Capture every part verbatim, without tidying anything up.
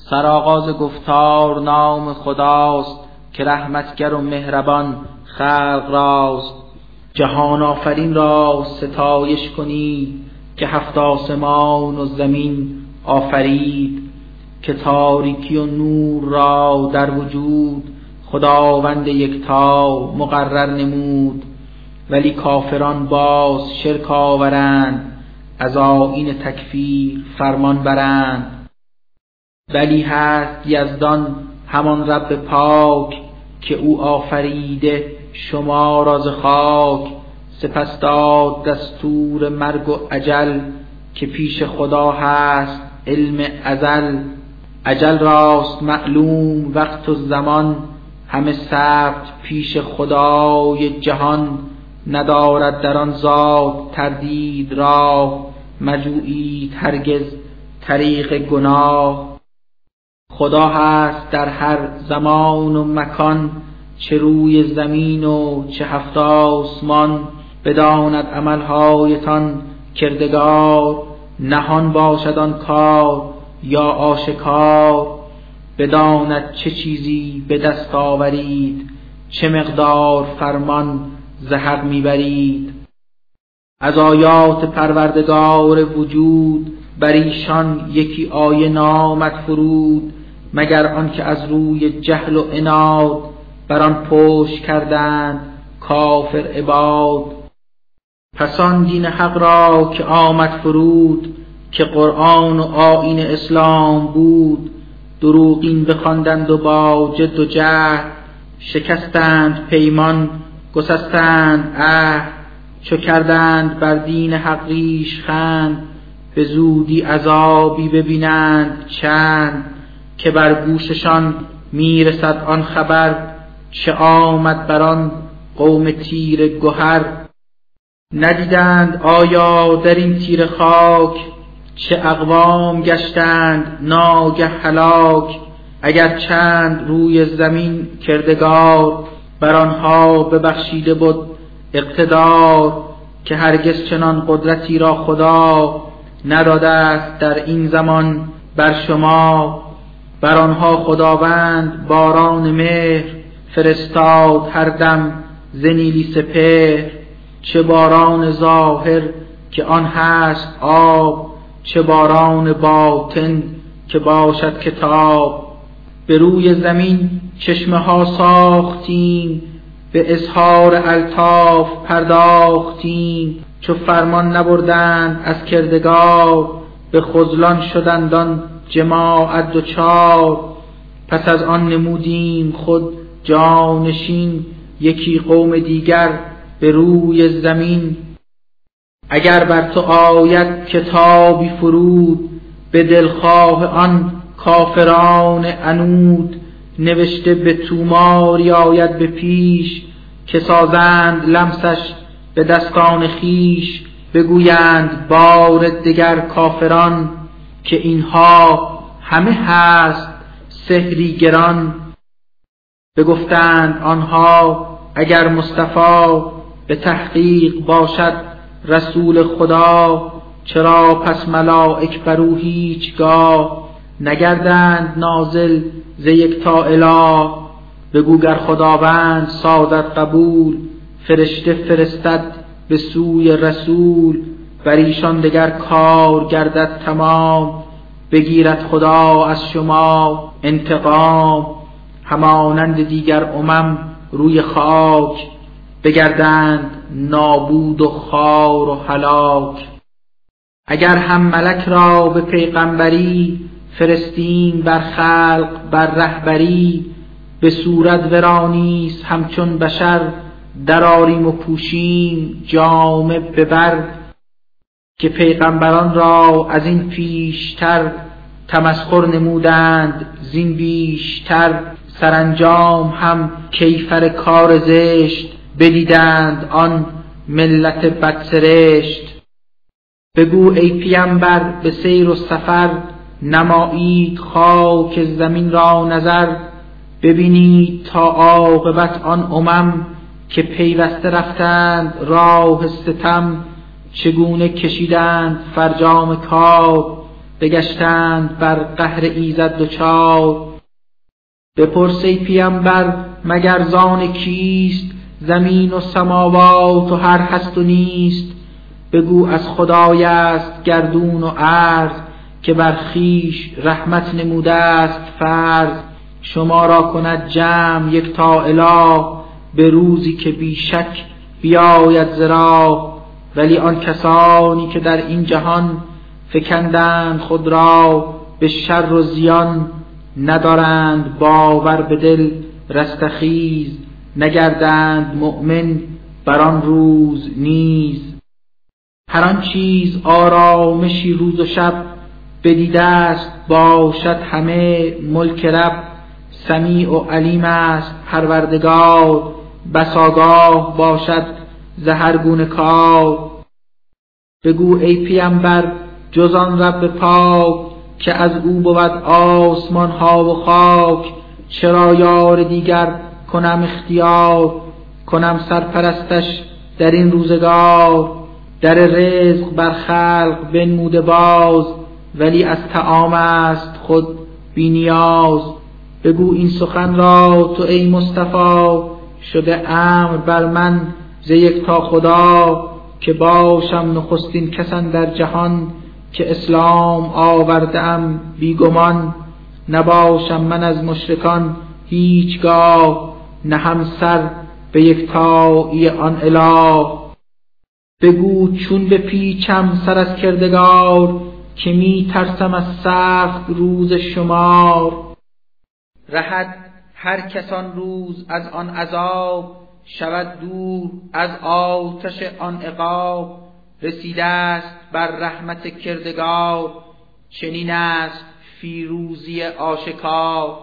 سرآغاز گفتار نام خداست که رحمتگر و مهربان خلق راست. جهان آفرین را ستایش کنید که هفت آسمان و زمین آفرید. که تاریکی و نور را در وجود خداوند یکتا مقرر نمود. ولی کافران باز شرک آورند، از آیین تکفیر فرمان برند. ولی هست یزدان همان رب پاک، که او آفریده شما را ز خاک. سپس داد دستور مرگ و اجل، که پیش خدا هست علم ازل. اجل راست معلوم وقت و زمان، همه ثبت پیش خدای جهان. ندارد در آن ذات تردید راه، مجویید هرگز طریق گناه. خدا هست در هر زمان و مکان، چه روی زمین و چه هفت آسمان. بداند عملهایتان کردگار، نهان باشد آن کار یا آشکار. بداند چه چیزی به دست آورید، چه مقدار فرمان ز حق میبرید. از آیات پروردگار وجود، بر ایشان یکی آیه نامد فرود. مگر آنکه از روی جهل و عناد، بر آن پشت کردند کافر عباد. پس آن دین حق را که آمد فرود، که قرآن و آیین اسلام بود. دروغین بخواندند و با جد و جهد، شکستند پیمان گسستند عهد. چو کردند بر دین حق ریشخند، به زودی عذابی ببینند چند. که بر گوششان میرسد آن خبر، چه آمد بر آن قوم تیره گهر. ندیدند آیا در این تیره خاک، چه اقوام گشتند ناگه هلاک. اگر چند روی زمین کردگار، بر آنها ببخشیده بود اقتدار. که هرگز چنان قدرتی را خدا، نداده است در این زمان بر شما. بر آنها خداوند باران مهر، فرستاد هر دم ز نیلی سپهر. چه باران ظاهر که آن هست آب، چه باران باطن که باشد کتاب. به روی زمین چشمه ها ساختیم، به اظهار الطاف پرداختیم. چو فرمان نبردند از کردگار، به خذلان شدند آن جماعت دچار. پس از آن نمودیم خود جانشین، یکی قوم دیگر به روی زمین. اگر بر تو آید کتابی فرود، به دلخواه آن کافران عنود. نوشته به توماری آید به پیش، که سازند لمسش به دستان خیش. بگویند بار دگر کافران، که اینها همه هست سحری گران. بگفتند آنها اگر مصطفی، به تحقیق باشد رسول خدا. چرا پس ملائک بر او هیچگاه، نگردند نازل ز یکتا اله. بگو گر خداوند سازد قبول، فرشته فرستد به سوی رسول. بر ایشان دگر کار گردد تمام، بگیرد خدا از شما انتقام. همانند دیگر امم روی خاک، بگردند نابود و خوار و هلاک. اگر هم ملک را به پیغمبری، فرستیم بر خلق بر رهبری. به صورت ورانیست همچون بشر، دراریم و پوشیم جامه به بر. که پیغمبران را از این پیشتر، تمسخر نمودند زین بیشتر. سرانجام هم کیفر کار زشت، بدیدند آن ملت بدسرشت. بگو ای پیامبر به سیر و سفر، نمایید خاک زمین را نظر. ببینید تا عاقبت آن امم، که پیوسته رفتند راه ستم. چگونه کشیدند فرجام کار، بگشتند بر قهر ایزد دچار. بپرس ای پیمبر مگر زان کیست، زمین و سماوات و هر هست و نیست. بگو از خدای است گردون و ارض، که بر خویش رحمت نموده است فرض. شما را کند جمع یک تا اله، به روزی که بی شک بیاید ز راه. ولی آن کسانی که در این جهان، فکندند خود را به شر و زیان. ندارند باور به دل رستخیز، نگردند مؤمن بر آن روز نیز. هر آن چیز آرامشی روز و شب، بدیده است باشد همه ملک رب. سمیع و علیم است پروردگار، بس آگاه باشد ز هر گونه کار. بگو ای پیمبر جز آن رب پاک، که از او بود آسمان ها و خاک. چرا یار دیگر کنم اختیار، کنم سرپرستش در این روزگار. در رزق بر خلق بنموده باز، ولی از طعام است خود بی نیاز. بگو این سخن را تو ای مصطفی، شده امر بر من ز یکتا خدا. که باشم نخستین کسان در جهان، که اسلام آوردم بی گمان. نباشم من از مشرکان هیچگاه، نهم سر به یکتایی آن اله. بگو چون بپیچم سر از کردگار، که می ترسم از سخت روز شمار. رهد هر کسان روز از آن عذاب، شود دور از آتش آن عقاب. رسیده است بر رحمت کردگار، چنین است فیروزی آشکار.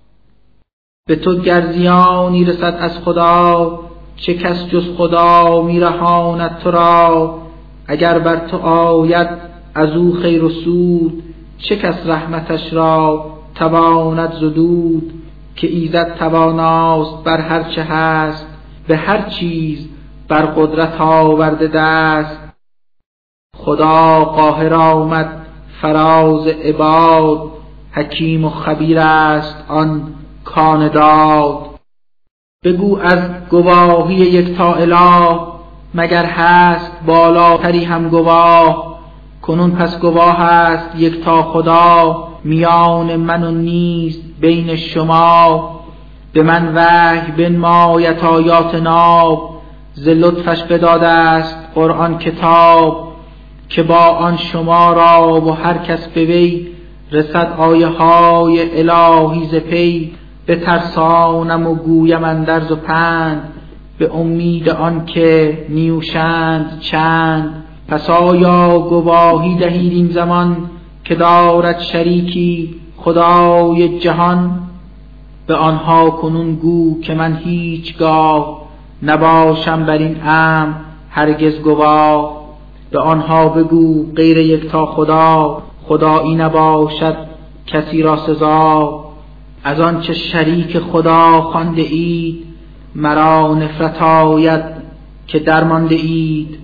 به تو گر زیانی رسد از خدا، چه کس جز خدا می رهاند تو را. اگر بر تو آید از او خیر و سود، چه کس رحمتش را تواند زدود. که ایزد تواناست بر هر چه هست، به هر چیز بر قدرت آورده دست. خدا قاهر آمد فراز عباد، حکیم و خبیر است آن کان داد. بگو از گواهی یکتا اله، مگر هست بالاتری هم گواه. کنون پس گواه است یکتا خدا، میان من و نیست بین شما. به من وحی بنماید آیات ناب، ز لطفش بداده است قرآن کتاب. که با آن شما را و هر کس به وی، رسد آیه های الهی ز پی. به ترسانم و گویم اندرز و پند، به امید آن که نیوشند چند. پس آیا گواهی دهید این زمان، که دارد شریکی خدای جهان. به آنها کنون گو که من هیچگاه، نباشم بر این امر هرگز گواه. به آنها بگو غیر یکتا خدا، خدایی نباشد کسی را سزا. از آنچه شریک خدا خوانده اید، مرا نفرت آید که درمانده اید.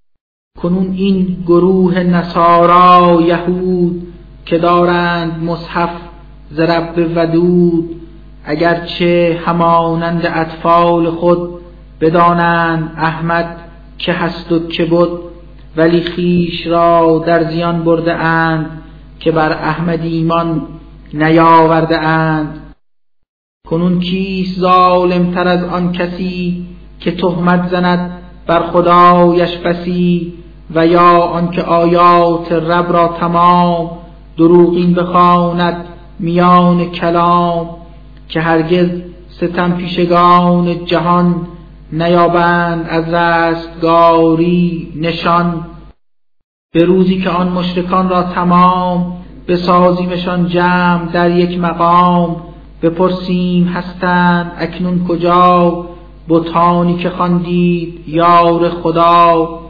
کنون این گروه نصارا یهود، که دارند مصحف ز رب ودود. اگرچه همانند اطفال خود، بدانند احمد که هست و که بود. ولی خویش را در زیان برده اند، که بر احمد ایمان نیاورده اند. کنون کیست ظالم تر از آن کسی، که تهمت زند بر خدایش بسی. و یا آنکه آیات رب را تمام، دروغین بخواند میان کلام. که هرگز ستم پیشگان جهان، نیابند از رستگاری نشان. به روزی که آن مشرکان را تمام، بسازیمشان جمع در یک مقام. بپرسیم هستند اکنون کجا، بتانی که خواندید یار خدا.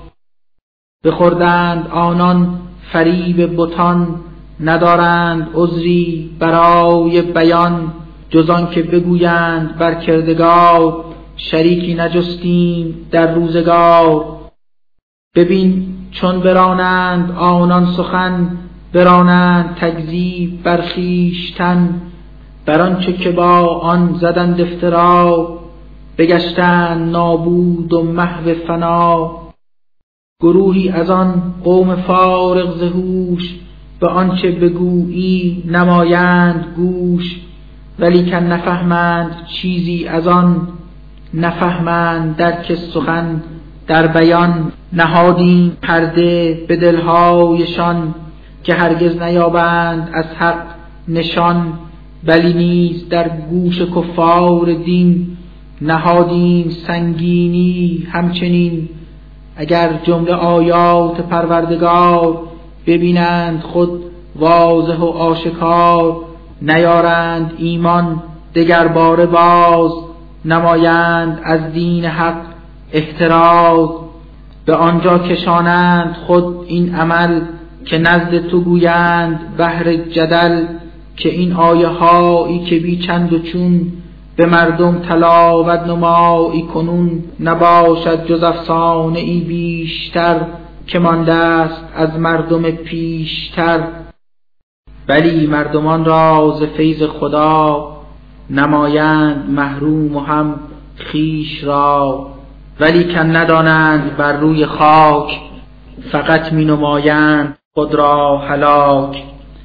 بخوردند آنان فریب بتان، ندارند عذری برای بیان. جز آن که بگویند بر کردگار، شریکی نجستیم در روزگار. ببین چون برانند آنان سخن، برانند تکذیب بر خویشتن، بر آنچه که با آن زدند افترا، بگشتند نابود و محو فنا. گروهی از آن قوم فارغ ز هوش، به آنچه بگویی نمایند گوش. ولیکن نفهمند چیزی از آن، نفهمند درک سخن در بیان. نهادیم پرده به دلهایشان، که هرگز نیابند از حق نشان. بلی نیز در گوش کفار دین، نهادیم سنگینی همچنین. اگر جمله آیات پروردگار، ببینند خود واضح و آشکار. نیارند ایمان دگر باره باز، نمایند از دین حق احتراز. به آنجا کشانند خود این عمل، که نزد تو گویند بهر جدل. که این آیه هایی که بی چند و چون، به مردم تلاوت نمایی کنون. نباشد جز افسانه ای بیشتر، که مانده است از مردم پیشتر. بلی مردمان را ز فیض خدا، نمایند محروم و هم خویش را. ولیکن ندانند بر روی خاک، فقط می نمایند خود را هلاک.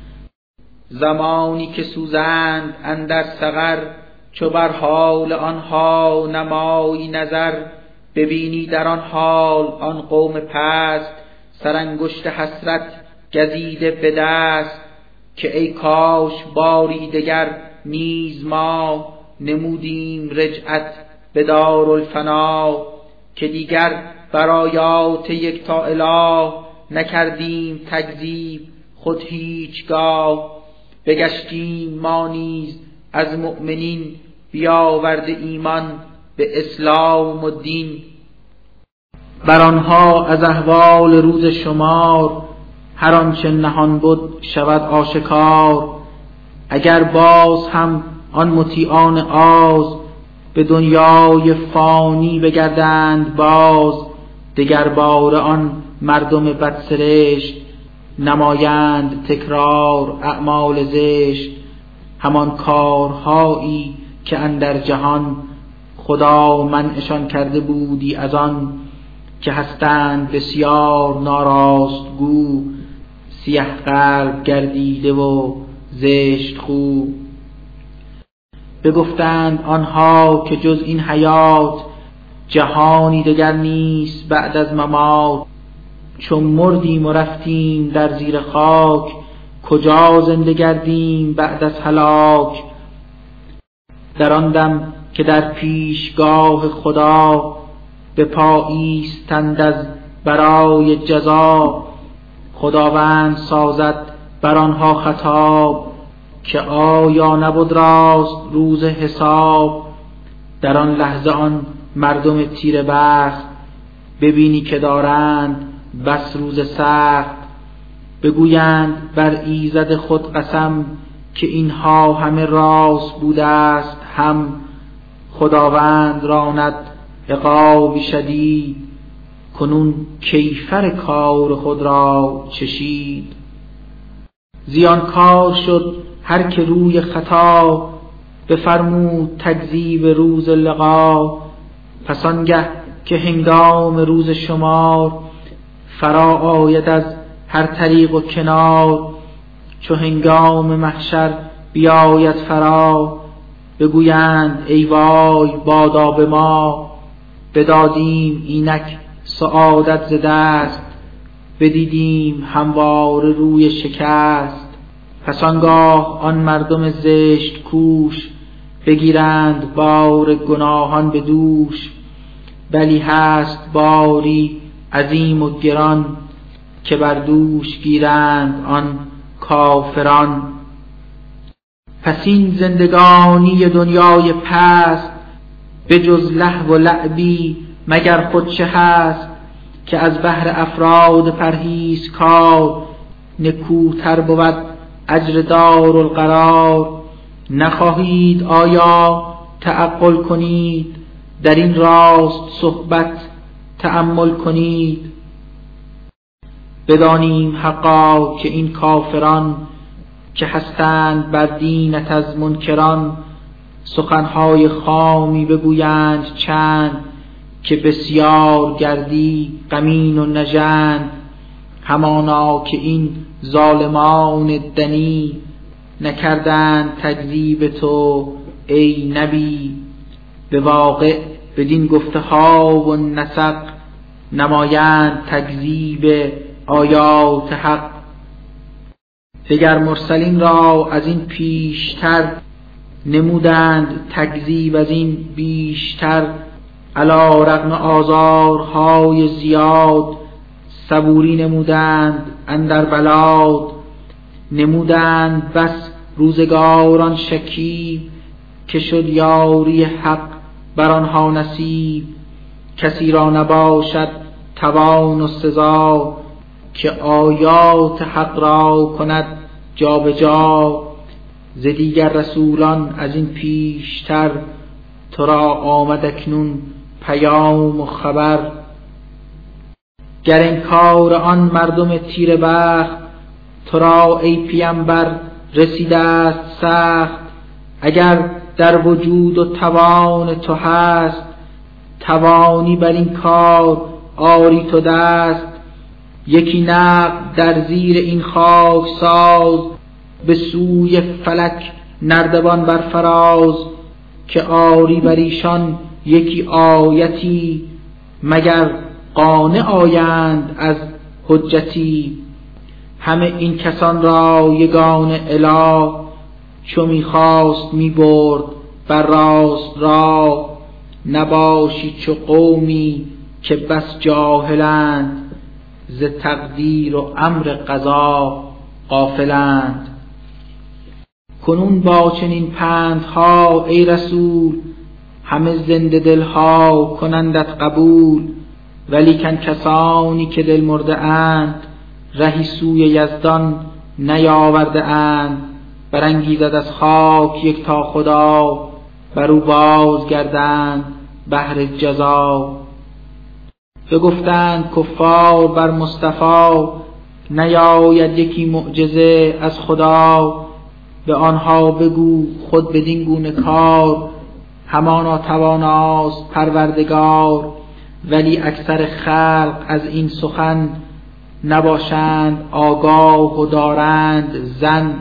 زمانی که سوزند اندر سقر، چو بر حال آنها نمایی نظر. ببینی در آن حال آن قوم پست، سرانگشت حسرت گزیده به دست. که ای کاش باری دگر نیز ما، نمودیم رجعت به دارالفنا. که دیگر بر آیات یکتا اله، نکردیم تکذیب خود هیچگاه. بگشتیم ما نیز از مؤمنین، بیاورده ایمان به اسلام و دین. بر آنها از احوال روز شمار، هر آنچه نهان بود شود آشکار. اگر باز هم آن مطیعان آز، به دنیای فانی بگردند باز. دگر باره آن مردم بدسرشت، نمایند تکرار اعمال زشت. همان کارهایی که اندر جهان، خدا منعشان کرده بودی از آن. که هستند بسیار ناراست گو، سیه قلب گردیده و زشت خو. بگفتند آنها که جز این حیات، جهانی دگر نیست بعد از ممات. چون مردیم و رفتیم در زیر خاک، کجا زنده گردیم بعد از هلاک. در آن دم که در پیشگاه خدا، به پا ایستند از برای جزا. خداوند سازد بر آنها خطاب، که آیا نبود راست روز حساب. در آن لحظه آن مردم تیره بخت، ببینی که دارند بس روز سخت. بگویند بر ایزد خود قسم، که اینها همه راست بوده است هم. خداوند راند عقاب شدید، کنون کیفر کار خود را چشید. زیان کار شد هر که روی خطا، بفرمود تکذیب روز لقا. پس آنگه که هنگام روز شمار، فرا آید از هر طریق و کنار. چو هنگام محشر بیاید فرا، بگویند ای وای بادا به ما. بدادیم اینک سعادت ز دست، بدیدیم همواره روی شکست. پس آنگاه آن مردم زشت کوش، بگیرند بار گناهان به دوش. بلی هست باری عظیم و گران، که بر دوش گیرند آن کافران. پس این زندگانی دنیای پست، به جز لهو و لعبی مگر خود چه هست. که از بهر افراد پرهیزکار، نکوتر بود اجر دارالقرار. نخواهید آیا تعقل کنید، در این راست صحبت تأمل کنید. بدانیم حقا که این کافران که هستند بر دینت از منکران، سخنهای خامی بگویند چند، که بسیار گردی غمین و نژند. همانا که این ظالمان دنی، نکردند تکذیب تو ای نبی. به واقع بدین گفته ها و نسق، نمایند تکذیب آیات حق. دگر مرسلین را از این پیشتر، نمودند تکذیب از این بیشتر. علی رغم آزارهای زیاد، صبوری نمودند اندر بلاد. نمودند بس روزگاران شکیب، که شد یاری حق بر آنها نصیب. کسی را نباشد توان و سزا، که آیات حق را کند جا به جا. ز دیگر رسولان از این پیشتر، تو را آمد اکنون پیام و خبر. گر انکار آن مردم تیره بخت، تو را ای پیامبر رسیده است سخت. اگر در وجود و توان تو هست، توانی بر این کار آری تو دست. یکی نقد در زیر این خاک ساز، به سوی فلک نردبان برفراز. که آری بر ایشان یکی آیتی، مگر قانع آیند از حجتی. همه این کسان را یگانه اله، چو میخواست میبرد بر راست را. نباشی چو قومی که بس جاهلند، ز تقدیر و امر قضا غافلند. کنون با چنین پندها ای رسول، همه زنده دلها کنندت قبول. ولیکن کسانی که دل مرده اند، رهی سوی یزدان نیاورده اند. برانگیزد از خاک یک تا خدا، بر او باز گردند بهر جزا. بگفتند کفار بر مصطفی، نیاید یکی معجزه از خدا. به آنها بگو خود بدین گونه کار، همانا تواناست پروردگار. ولی اکثر خلق از این سخن، نباشند آگاه و دارند ظن.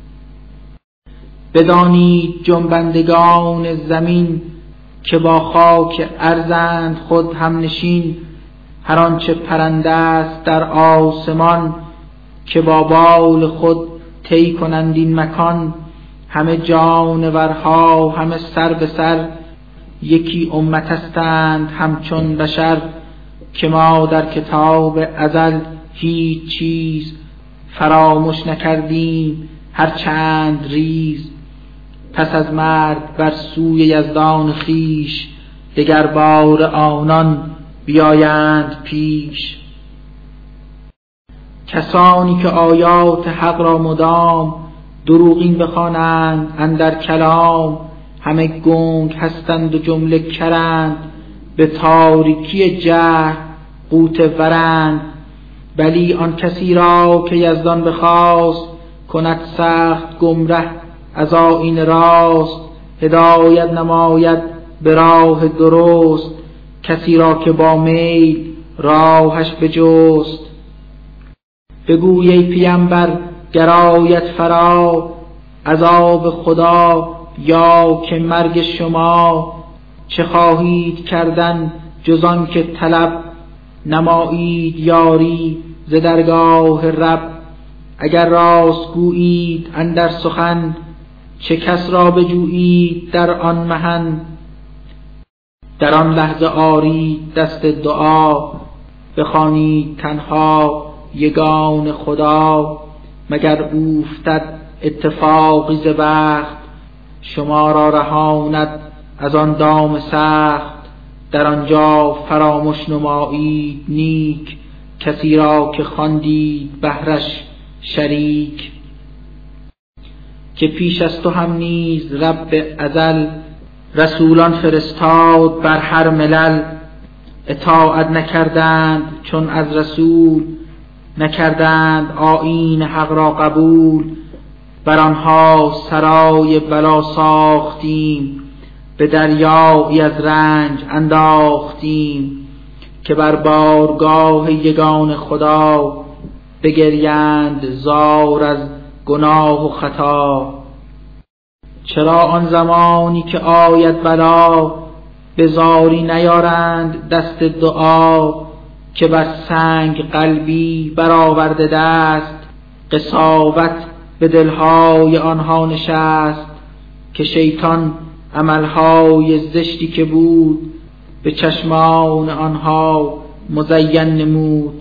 بدانید جنبندگان زمین، که با خاک ارزند خود هم نشین. هر آنچه پرنده است در آسمان، که با بال خود طی کنند این مکان. همه جانورها همه سر به سر، یکی امت هستند همچون بشر. که ما در کتاب ازل هیچ چیز، فراموش نکردیم هر چند ریز. پس از مرگ بر سوی یزدان خویش، دگر بار آنان بیایند پیش. کسانی که آیات حق را مدام، دروغین بخوانند اندر کلام. همه گنگ هستند و جمله کرند، به تاریکی جهل غوطه ورند. بلی آن کسی را که یزدان بخواست، کند سخت گمره از آیین راست. هدایت نماید به راه درست، کسی را که با میل راهش بجست. بگوی ای پیامبر گر آید فرا، عذاب خدا یا که مرگ شما. چه خواهید کردن جز آن که طلب، نمایید یاری ز درگاه رب. اگر راست گویید اندر سخن، چه کس را بجویید در آن محن. در آن لحظه آرید دست دعا، بخوانید تنها یگان خدا. مگر اوفتد اتفاقی ز بخت، شما را رهاند از آن دام سخت. در آنجا فراموش نمایید نیک، کسی را که خواندید بهرش شریک. که پیش از تو هم نیز رب ازل، رسولان فرستاد بر هر ملل. اطاعت نکردند چون از رسول، نکردند آیین حق را قبول، بر آنها سرای بلا ساختیم، به دریایی از رنج انداختیم، که بر بارگاه یگان خدا، بگریند زار از گناه و خطا. چرا آن زمانی که آید بلا، به زاری نیارند دست دعا، که بر سنگ قلبی برآورده دست، قساوت به دلهای آنها نشست، که شیطان عملهای زشتی که بود، به چشمان آنها مزین نمود.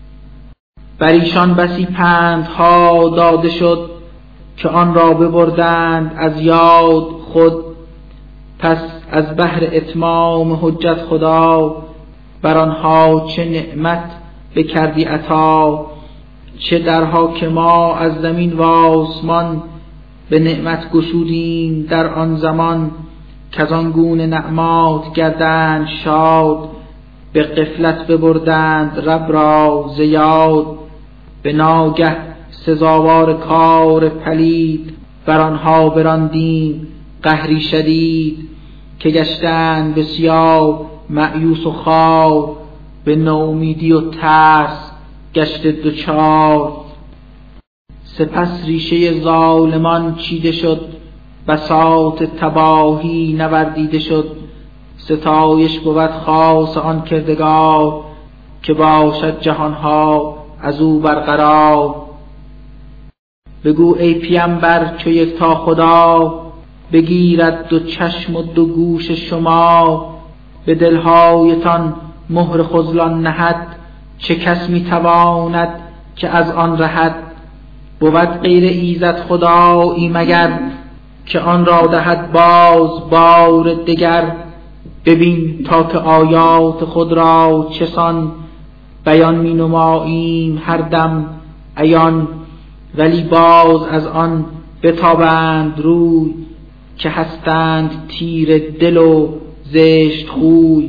بر ایشان بسی پندها داده شد، که آن را ببردند از یاد خود. پس از بهر اتمام حجت خدا، بر آنها چه نعمت بکردی عطا. چه درها که ما از زمین و آسمان، به نعمت گشودیم در آن زمان. کز آن گونه نعمات گردند شاد، به غفلت ببردند رب را ز یاد. به ناگه سزاوار کار پلید، بر آنها براندیم قهری شدید. که گشتند بسیار مأیوس و خوار، به نومیدی و ترس گشته دوچار. سپس ریشه ظالمان چیده شد، بساط تباهی نوردیده شد. ستایش بود خاص آن کردگار، که باشد جهانها از او برقرار. بگو ای پیامبر چو یکتا خدا، بگیرد دو چشم و دو گوش شما. به دلهایتان مهر خذلان نهد، چه کس میتواند که از آن رهد. بود غیر ایزد خدایی مگر، که آن را دهد باز بار دگر. ببین تا که آیات خود را چسان، بیان می نماییم هر دم عیان. ولی باز از آن بتابند روی، که هستند تیر دل و زشت خوی.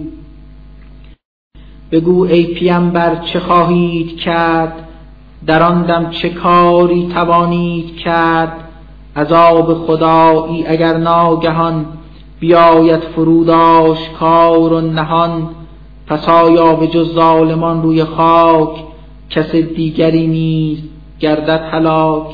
بگو ای پیامبر چه خواهید کرد، در آن دم چه کاری توانید کرد. عذاب خدایی اگر ناگهان، بیاید فرود آشکار و نهان. پس آیا به جز ظالمان روی خاک، کس دیگری نیز گردد هلاک.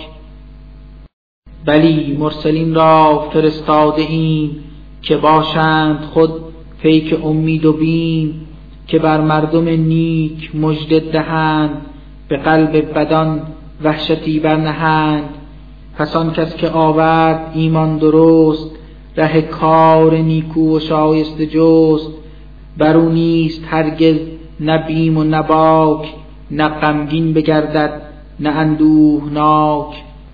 بلی مرسلین را فرستاده ایم، که باشند خود پیک امید و بیم. که بر مردم نیک مژده دهند، به قلب بدان وحشتی برنهند. پس آن کس که آورد ایمان درست، ره کار نیکو و شایسته جست. بر او نیست هرگز نه بیم و نه باک، نه غمگین بگردد نه اندوهناک.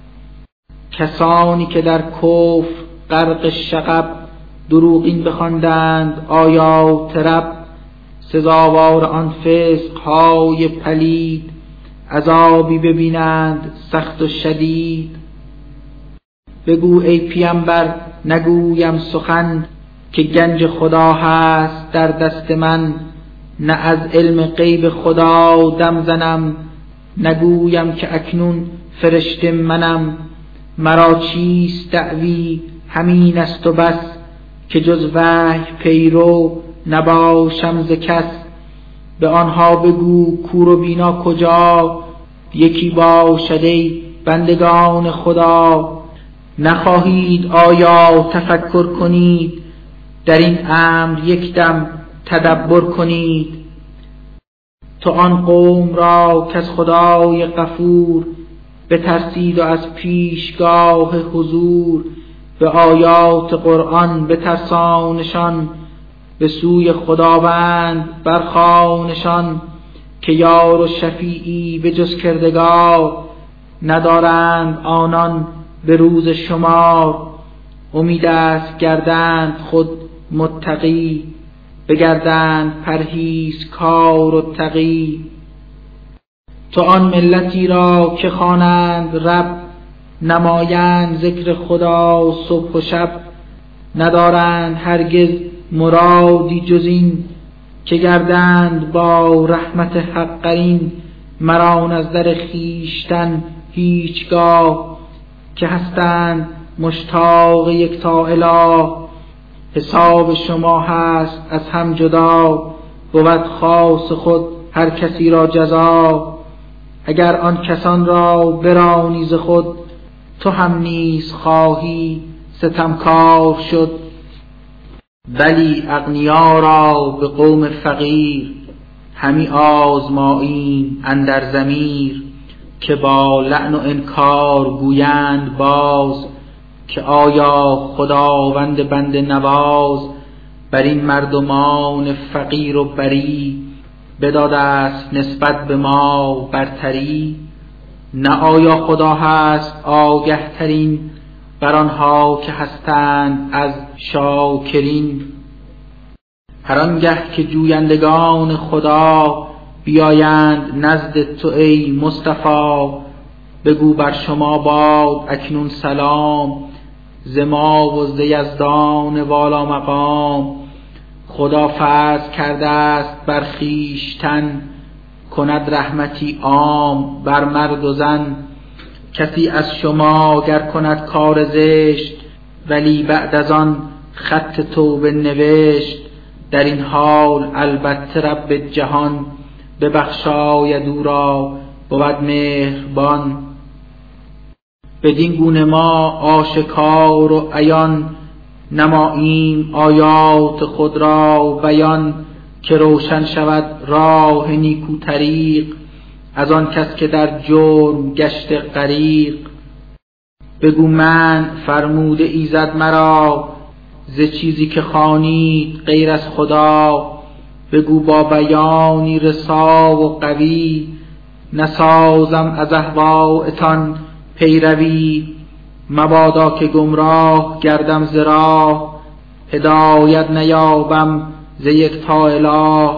کسانی که در کفر غرق شغب، دروغین بخواندند آیات رب. سزاوار آن فسقهای پلید، عذابی ببینند سخت و شدید. بگو ای پیامبر نگویم سخن، که گنج خدا هست در دست من. نه از علم غیب خدا دم زنم، نگویم که اکنون فرشته منم. مرا چیست دعوی همین است و بس، که جز وحی پیرو نباشم ز کس. به آنها بگو کور و بینا کجا، یکی باشد ای بندگان خدا. نخواهید آیا تفکر کنید، در این امر یک دم تدبر کنید. تو آن قوم را که از خدای غفور، بترسید و از پیشگاه حضور. به آیات قرآن بترسانشان، به سوی خداوند برخوانشان. که یار و شفیعی به جز کردگار، ندارند آنان به روز شمار. امید است گردند خود متقی، بگردند پرهیزکار و تقی. تو آن ملتی را که خوانند رب، نمایند ذکر خدا صبح و شب. ندارند هرگز مرادی جز این، که گردند با رحمت حق قرین. مرا نظر خیشتن هیچگاه، که هستند مشتاق یکتا اله. حساب شما هست از هم جدا، بود خاص خود هر کسی را جزا. اگر آن کسان را برانی ز خود، تو هم نیز خواهی ستمکار شد. ولی اغنیا را به قوم فقیر، همی آزماییم اندر ضمیر. که با لعن و انکار گویند باز، که آیا خداوند بنده نواز. بر این مردمان فقیر و بری، بداده است نسبت به ما برتری. نه آیا خدا هست آگه ترین، بر آنها که هستند از شاکرین. هر آنگه که جویندگان خدا، بیایند نزد تو ای مصطفی. بگو بر شما باد اکنون سلام، ز ما و ز یزدان والا مقام. خدا فرض کرده است بر خویشتن، کند رحمتی عام بر مرد و زن. کسی از شما گر کند کار زشت، ولی بعد از آن خط توبه نوشت. در این حال البته رب جهان، ببخشاید او را بود مهربان. بدین گونه ما آشکار و عیان، نماییم آیات خود را بیان. که روشن شود راه نیکو طریق، از آن کس که در جرم گشت غریق. بگو من فرموده ایزد مرا، ز چیزی که خوانید غیر از خدا. بگو با بیانی رسا و قوی، نسازم از اهوایتان پیروی. مبادا که گمراه گردم ز راه، هدایت نیابم ز یکتا اله.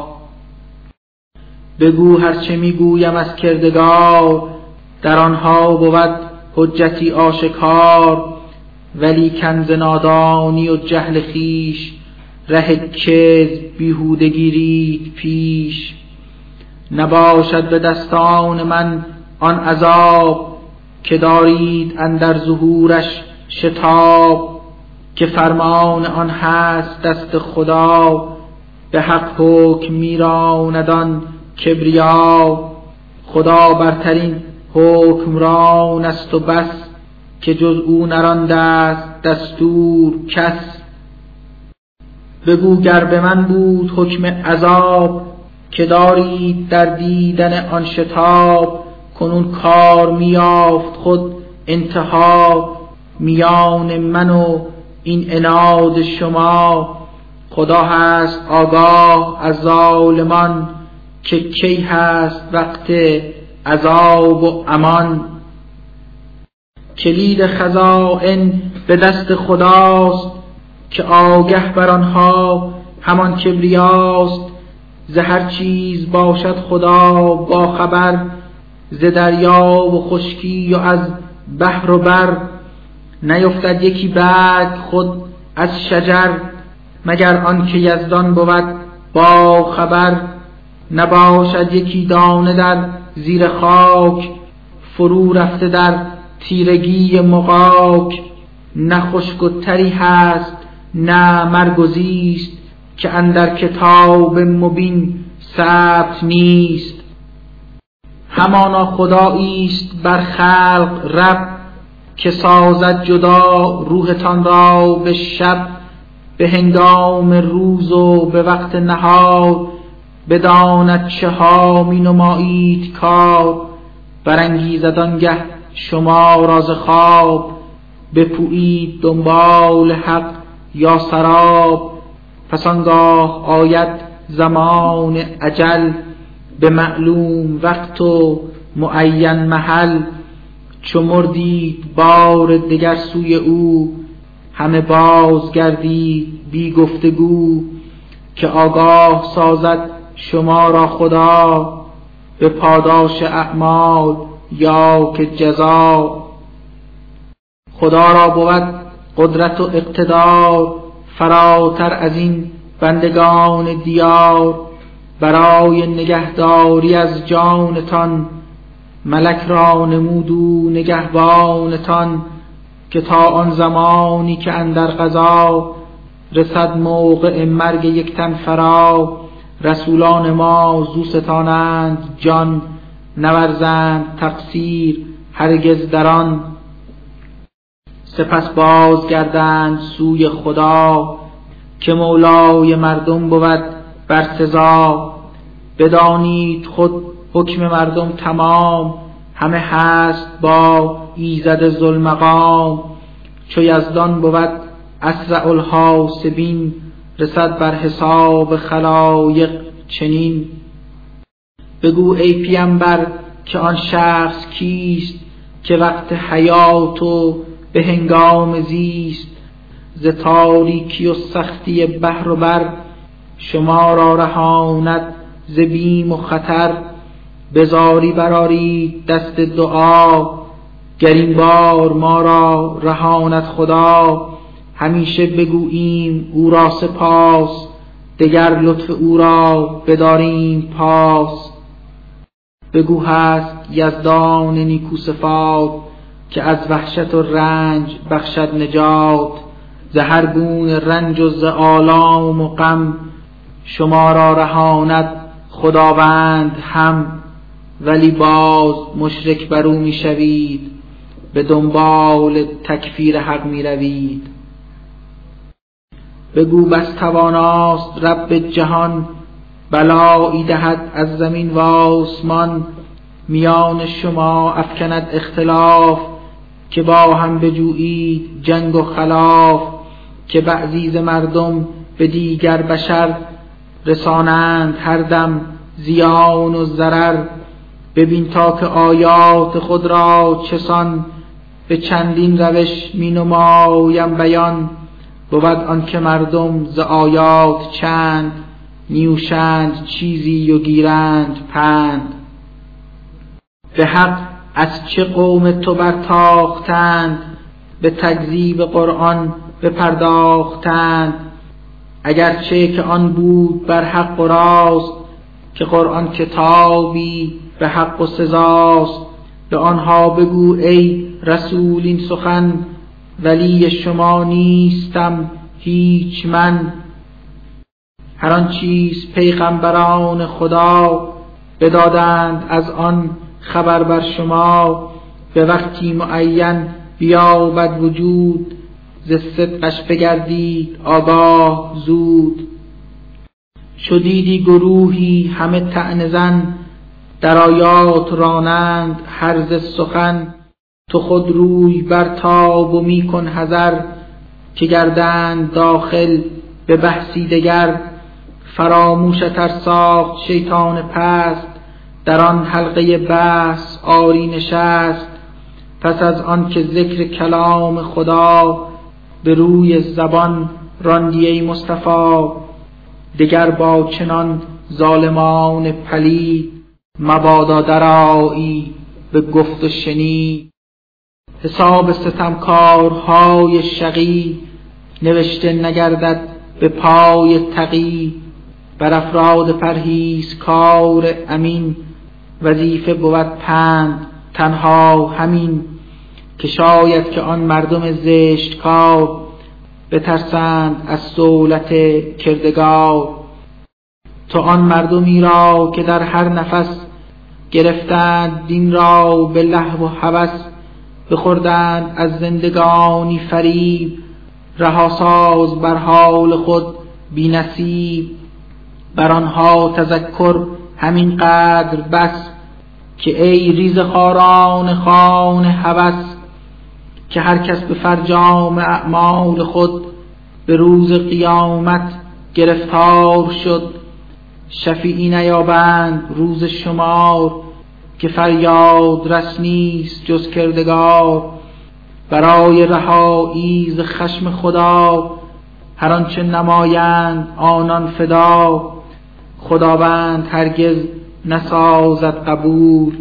بگو هرچه میگویم از کردگار، در آنها بود حجتی آشکار. ولی کنز نادانی و جهل خیش، ره کذب بیهوده گیرید پیش. نباشد به دستان من آن عذاب، که دارید اندر ظهورش شتاب. که فرمان آن هست دست خدا، به حق حکم میراند آن کبریا. خدا برترین حکمران است و بس، که جز او نرانده است دستور کس. بگو گر به من بود حکم عذاب، که دارید در دیدن آن شتاب. کنون کار میافت خود انتها، میان من و این عناد شما. خدا هست آگاه از ظالمان، که کی هست وقت عذاب و امان. کلید خزائن به دست خداست، که آگه بر آنها همان کبریاست. ز هر چیز باشد خدا با خبر، ز دریا و خشکی و از بحر و بر. نیفتد یکی برگ خود از شجر، مگر آن که یزدان بود با خبر. نباشد یکی دانه در زیر خاک، فرو رفته در تیرگی مغاک. نه خشک و تری هست نه مرگ و زیست، که اندر کتاب مبین ثبت نیست. همانا خدایی است بر خلق رب، که سازد جدا روحتان را به شب. به هنگام روز و به وقت نهار، بداند چه ها می نمایید کار. برانگیزد آنگه شما را ز خواب، بپویید دنبال حق یا سراب. پس آنگاه آید زمان اجل، به معلوم وقت و معین محل. چو مردید بار دگر سوی او، همه باز گردید بی گفتگو. که آگاه سازد شما را خدا، به پاداش اعمال یا که جزا. خدا را بود قدرت و اقتدار، فراتر از این بندگان دیار. برای نگهداری از جانتان ملک را نمودو نگهبانتان، که تا آن زمانی که اندر قضا رسد موقع مرگ یک تن فرا، رسولان ما زو ستانند جان، نورزند تقصیر هرگز در آن. سپس باز گردند سوی خدا، که مولای مردم بود بر سزا. بدانید خود حکم مردم تمام، همه هست با ایزد ذوالمقام. چو یزدان بود اسرع الحاسبین، رسد بر حساب خلایق چنین. بگو ای پیمبر که آن شخص کیست، که وقت حیات و به هنگام زیست. ز تاریکی و سختی بحر و بر، شما را رهاند ز بیم و خطر. بزاری برارید دست دعا، گر این بار ما را رهاند خدا. همیشه بگوییم او را سپاس، دگر لطف او را بداریم پاس. بگو هست یزدان نیکو صفات، که از وحشت و رنج بخشد نجات. ز هر گونه رنج و ز آلام و غم، شما را رهاند خداوند هم. ولی باز مشرک بر او می شوید، به دنبال تکفیر حق می روید. بگو بس تواناست رب جهان، بلایی دهد از زمین و آسمان. میان شما افکند اختلاف، که با هم بجویید جنگ و خلاف. که بعضی ز مردم به دیگر بشر، رسانند هر دم زیان و ضرر. ببین تا که آیات خود را چسان، به چندین روش می نمایم بیان. بود آن که مردم ز آیات چند، نیوشند چیزی و گیرند پند. به حق از چه قوم تو برتاختند، به تکذیب قرآن بپرداختند. اگرچه که آن بود بر حق و راست، که قرآن کتابی به حق و سزاست. به آنها بگو ای رسول این سخن، ولی شما نیستم هیچ من. هر آن چیز پیغمبران خدا، بدادند از آن خبر بر شما. به وقتی معین بیابد وجود، ز صدقش بگردید آگاه زود. چو دیدی گروهی همه طعنه زن، در آیات رانند هرز سخن. تو خود روی برتاب و می کن حذر، که گردند داخل به بحثی دگر. فراموشتر ساخت شیطان پست، در آن حلقه بحث آری نشست. پس از آن که ذکر کلام خدا، به روی زبان راندی ای مصطفی. دگر با چنان ظالمان پلید، مبادا درآیی به گفت و شنید. حساب ستمکارهای شقی، نوشته نگردد به پای تقی. بر افراد پرهیزکار امین، وظیفه بود پند تنها همین. که شاید که آن مردم زشت کار، بترسند از دولت کردگار. تو آن مردمی را که در هر نفس، گرفتند دین را به لهو و هوس. بخوردند از زندگانی فریب، رهاساز بر حال خود بی نصیب. بر آنها تذکر همین قدر بس، که ای ریزه خواران خوان هوس. که هر کس به فرجام اعمال خود، به روز قیامت گرفتار شد. شفیعی نیابند روز شمار، که فریاد رس نیست جز کردگار. برای رهایی ز خشم خدا، هر آنچه نمایند آنان فدا. خداوند هرگز نسازد قبول،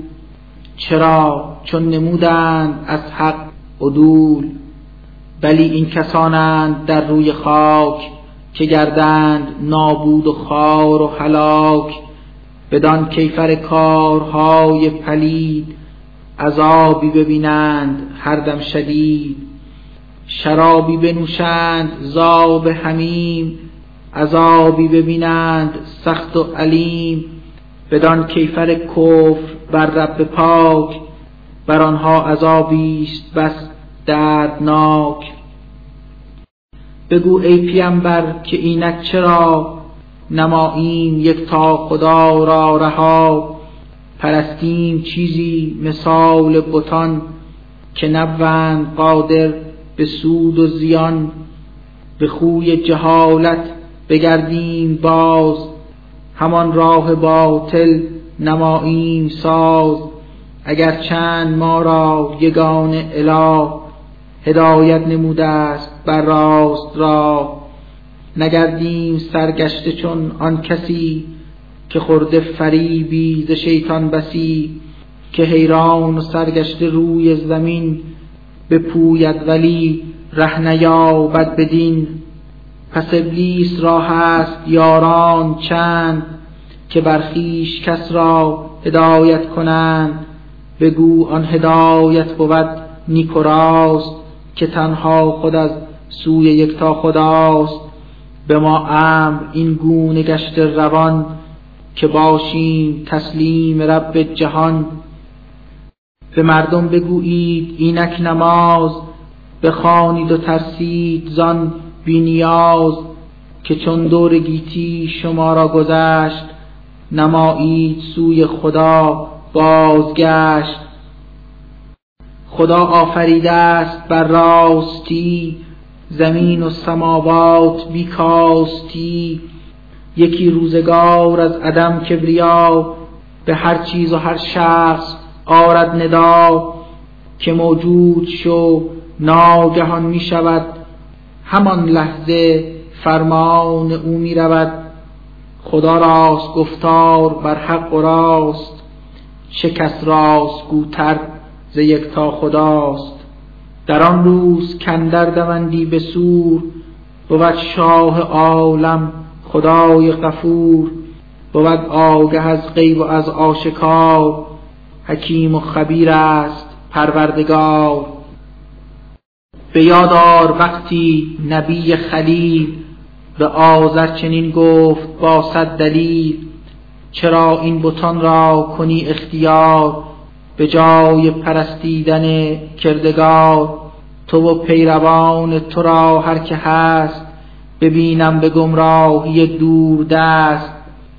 چرا چون نمودند از حق عدول. بلی این کسانند در روی خاک، که گردند نابود و خوار و هلاک. بدان کیفر کارهای پلید، عذابی ببینند هر دم شدید. شرابی بنوشند زآب حمیم، عذابی ببینند سخت و علیم. بدان کیفر کفر بر رب پاک، بر آنها عذابی است بس دردناک. بگو ای پیمبر که اینک چرا، نماییم یکتا خدا را رها. پرستیم چیزی مثال بتان، که نبوند قادر به سود و زیان. به خوی جهالت بگردیم باز، همان راه باطل نماییم ساز. اگر چند ما را یگانه اله، هدایت نموده است بر راست را. نگردیم سرگشته چون آن کسی، که خورده فریبی ز شیطان بسی. که حیران و سرگشته روی زمین، بپوید ولی ره نیابد بدین. پس ابلیس را هست یاران چند، که بر خویش کس را هدایت کنند. بگو آن هدایت بود نیک و راست، که تنها خود از سوی یکتا خداست. به ما امر این گونه گشته روان، که باشیم تسلیم رب جهان. به مردم بگویید اینک نماز، بخوانید و ترسید زان بی نیاز. که چون دور گیتی شما را گذشت، نمایید سوی خدا بازگشت. خدا آفریده است بر راستی، زمین و سماوات بی کاستی. یکی روزگار از عدم کبریا، به هر چیز و هر شخص آرد ندا. که موجود شو ناگهان می شود، همان لحظه فرمان او می رود. خدا راست گفتار بر حق و راست، چه کس راست گوتر ز یکتا خداست. در آن روز کاندر دوندی به سور، بود شاه عالم خدای غفور. بود آگه از غیب و از آشکار، حکیم و خبیر است پروردگار. به یاد آر وقتی نبی خلیل، به آذر چنین گفت با صد دلیل. چرا این بتان را کنی اختیار، به جای پرستیدن کردگار. تو و پیروان تو را هر که هست، ببینم به گمراهی دور دست.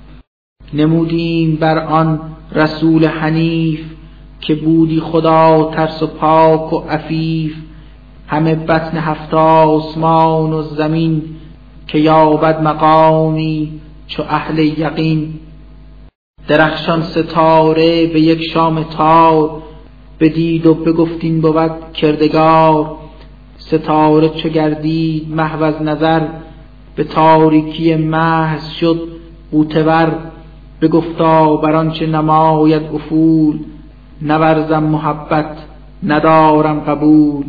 نمودیم بر آن رسول حنیف، که بودی خدا ترس و پاک و عفیف. همه بطن هفت آسمان و زمین، که یابد مقامی چو اهل یقین. درخشان ستاره به یک شام تار، بدید و بگفت این بود کردگار. ستاره چو گردید محو از نظر، به تاریکی محض شد غوطه ور. بگفتا بر آنچه نماید افول، نورزم محبت ندارم قبول.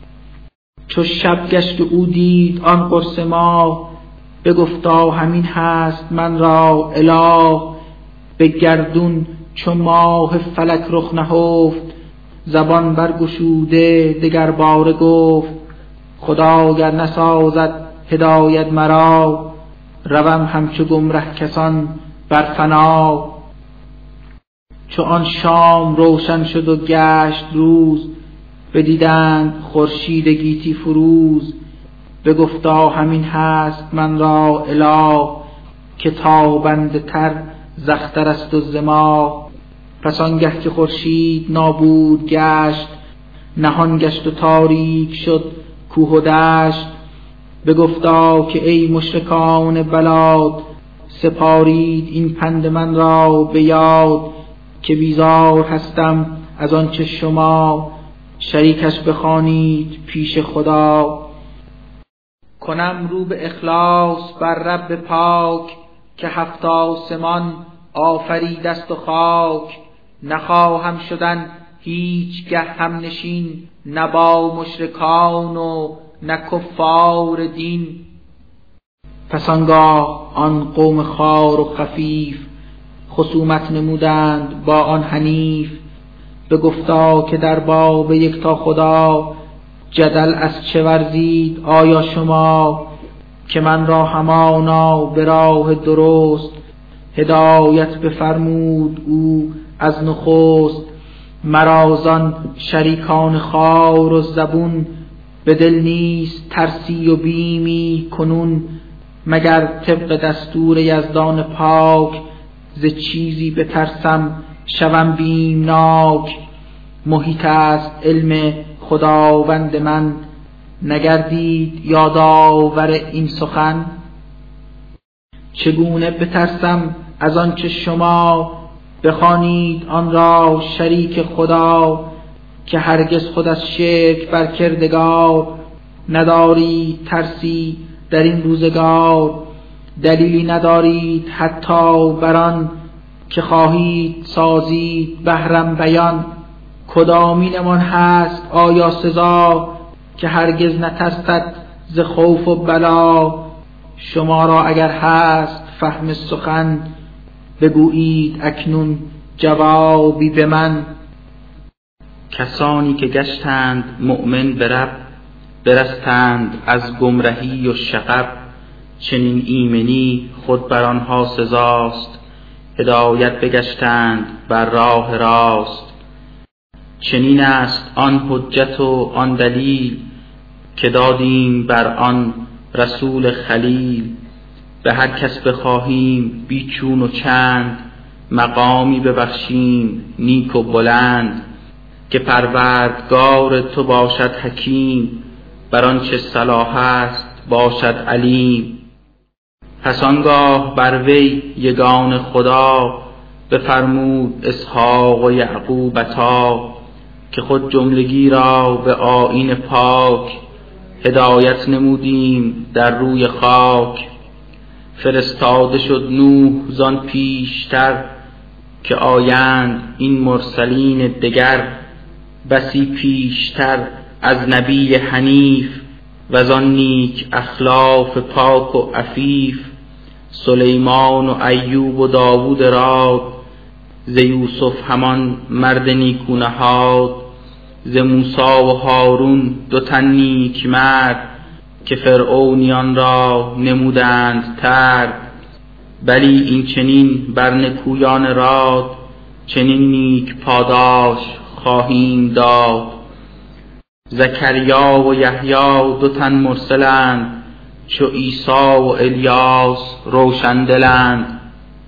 چو شب گشت و او دید آن قرص ماه، بگفتا همین هست من را اله. به گردون چو ماه فلک رخ نهفت، زبان برگشوده دگر باره گفت. خدا گر نسازد هدایت مرا، روم همچو گمره کسان بر فنا. چو آن شام روشن شد و گشت روز، بدیدند خورشید گیتی فروز. بگفتا همین هست من را اله، که تابنده تر زختر است و ز ماه. پس آنگه که خورشید نابود گشت، نهان گشت و تاریک شد کوه و دشت. بگفتا که ای مشرکان بلاد، سپارید این پند من را به یاد. که بیزار هستم از آنچه شما، شریکش بخوانید پیش خدا. کنم رو به اخلاص بر رب پاک، که هفت آسمان آفریده است و خاک. نخواهم شدن هیچ گه هم نشین، نه با مشرکان و نه کفار دین. پس آنگاه آن قوم خوار و خفیف، خصومت نمودند با آن حنیف. بگفتا که در باب یکتا خدا جدل از چه ورزید آیا شما؟ که من را همانا به راه درست هدایت بفرمود او از نخست. مرا زان شریکان خوار و زبون به دل نیست ترسی و بیمی کنون، مگر طبق دستور یزدان پاک ز چیزی بترسم شوم بیمناک. محیط است علم خداوند من، نگردید یادآور این سخن. چگونه بترسم از آنچه شما بخوانید آن را شریک خدا؟ که هرگز خود از شرک بر کردگار ندارید ترسی در این روزگار. دلیلی ندارید حتی بران که خواهید سازید بهرم بیان. کدامینمان هست آیا سزا که هرگز نترسد ز خوف و بلا؟ شما را اگر هست فهم سخن بگویید اکنون جوابی به من. کسانی که گشتند مؤمن به رب برستند از گمرهی و شغب. چنین ایمنی خود بر آنها سزاست هدایت بگشتند بر راه راست. چنین است آن حجت و آن دلیل که دادیم بر آن رسول خلیل. به هر کس بخواهیم بی چون و چند مقامی ببخشیم نیک و بلند. که پروردگار تو باشد حکیم بر آنچه صلاح است باشد علیم. پس آنگاه بر وی یگان خدا بفرمود اسحاق و یعقوب عطا. که خود جملگی را به آیین پاک هدایت نمودیم در روی خاک. فرستاده شد نوح زان پیشتر که آیند این مرسلین دگر. بسی پیشتر از نبی حنیف و زان نیک اخلاف پاک و عفیف. سلیمان و ایوب و داوود راد ز یوسف همان مرد نیکو نهاد. ز موسی و هارون دو تن نیک مرد که فرعونیان را نمودند ترد. بلی این چنین بر نکویان راد چنین نیک پاداش خواهیم داد. زکریا و یحیی دو تن مرسلند چو عیسی و الیاس روشندلند.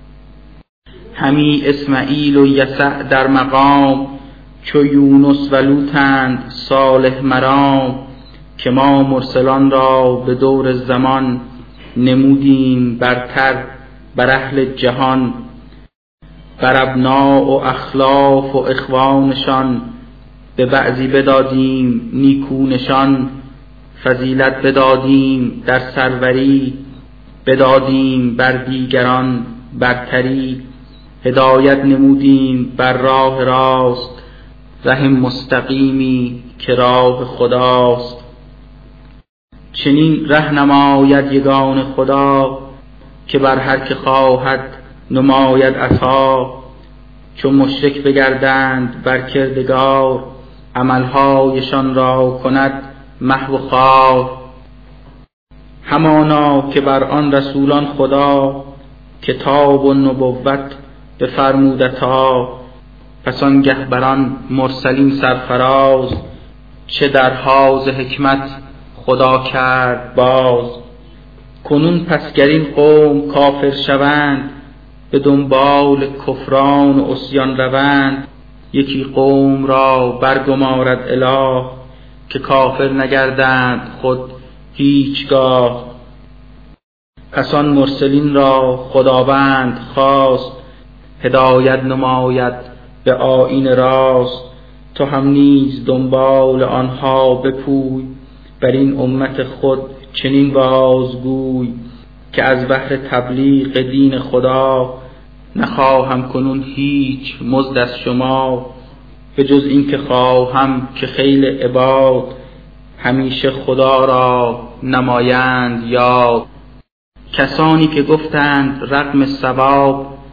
همی اسماعیل و یسع در مقام چو یونس و لوطند صالح مرام. که ما مرسلان را به دور زمان نمودیم برتر بر اهل جهان. بر ابناء و اخلاف و اخوانشان به بعضی بدادیم نیکونشان. فضیلت بدادیم در سروری بدادیم بر دیگران برتری. هدایت نمودیم بر راه راست ره مستقیمی که راه خداست. چنین ره نماید یگان خدا که بر هر که خواهد نماید عطا. چو مشرک بگردند بر کردگار عملهایشان را کند محو و خوار. همانا که بر آن رسولان خدا کتاب و نبوت بفرمودتا. پس آنگه بر آن مرسلین سرفراز چه درها ز حکمت خدا کرد باز. کنون پس گر این قوم کافر شوند به دنبال کفران و عصیان روند. یکی قوم را برگمارد اله که کافر نگردند خود هیچگاه. پس آن مرسلین را خداوند خواست هدایت نماید به آیین راست. تو هم نیز دنبال آنها بپوی بر این امت خود چنین بازگوی. که از بهر تبلیغ دین خدا نخواهم کنون هیچ مزد از شما. به جز این که خواهم که خیل عباد همیشه خدا را نمایند یاد. کسانی که گفتند رغم ثواب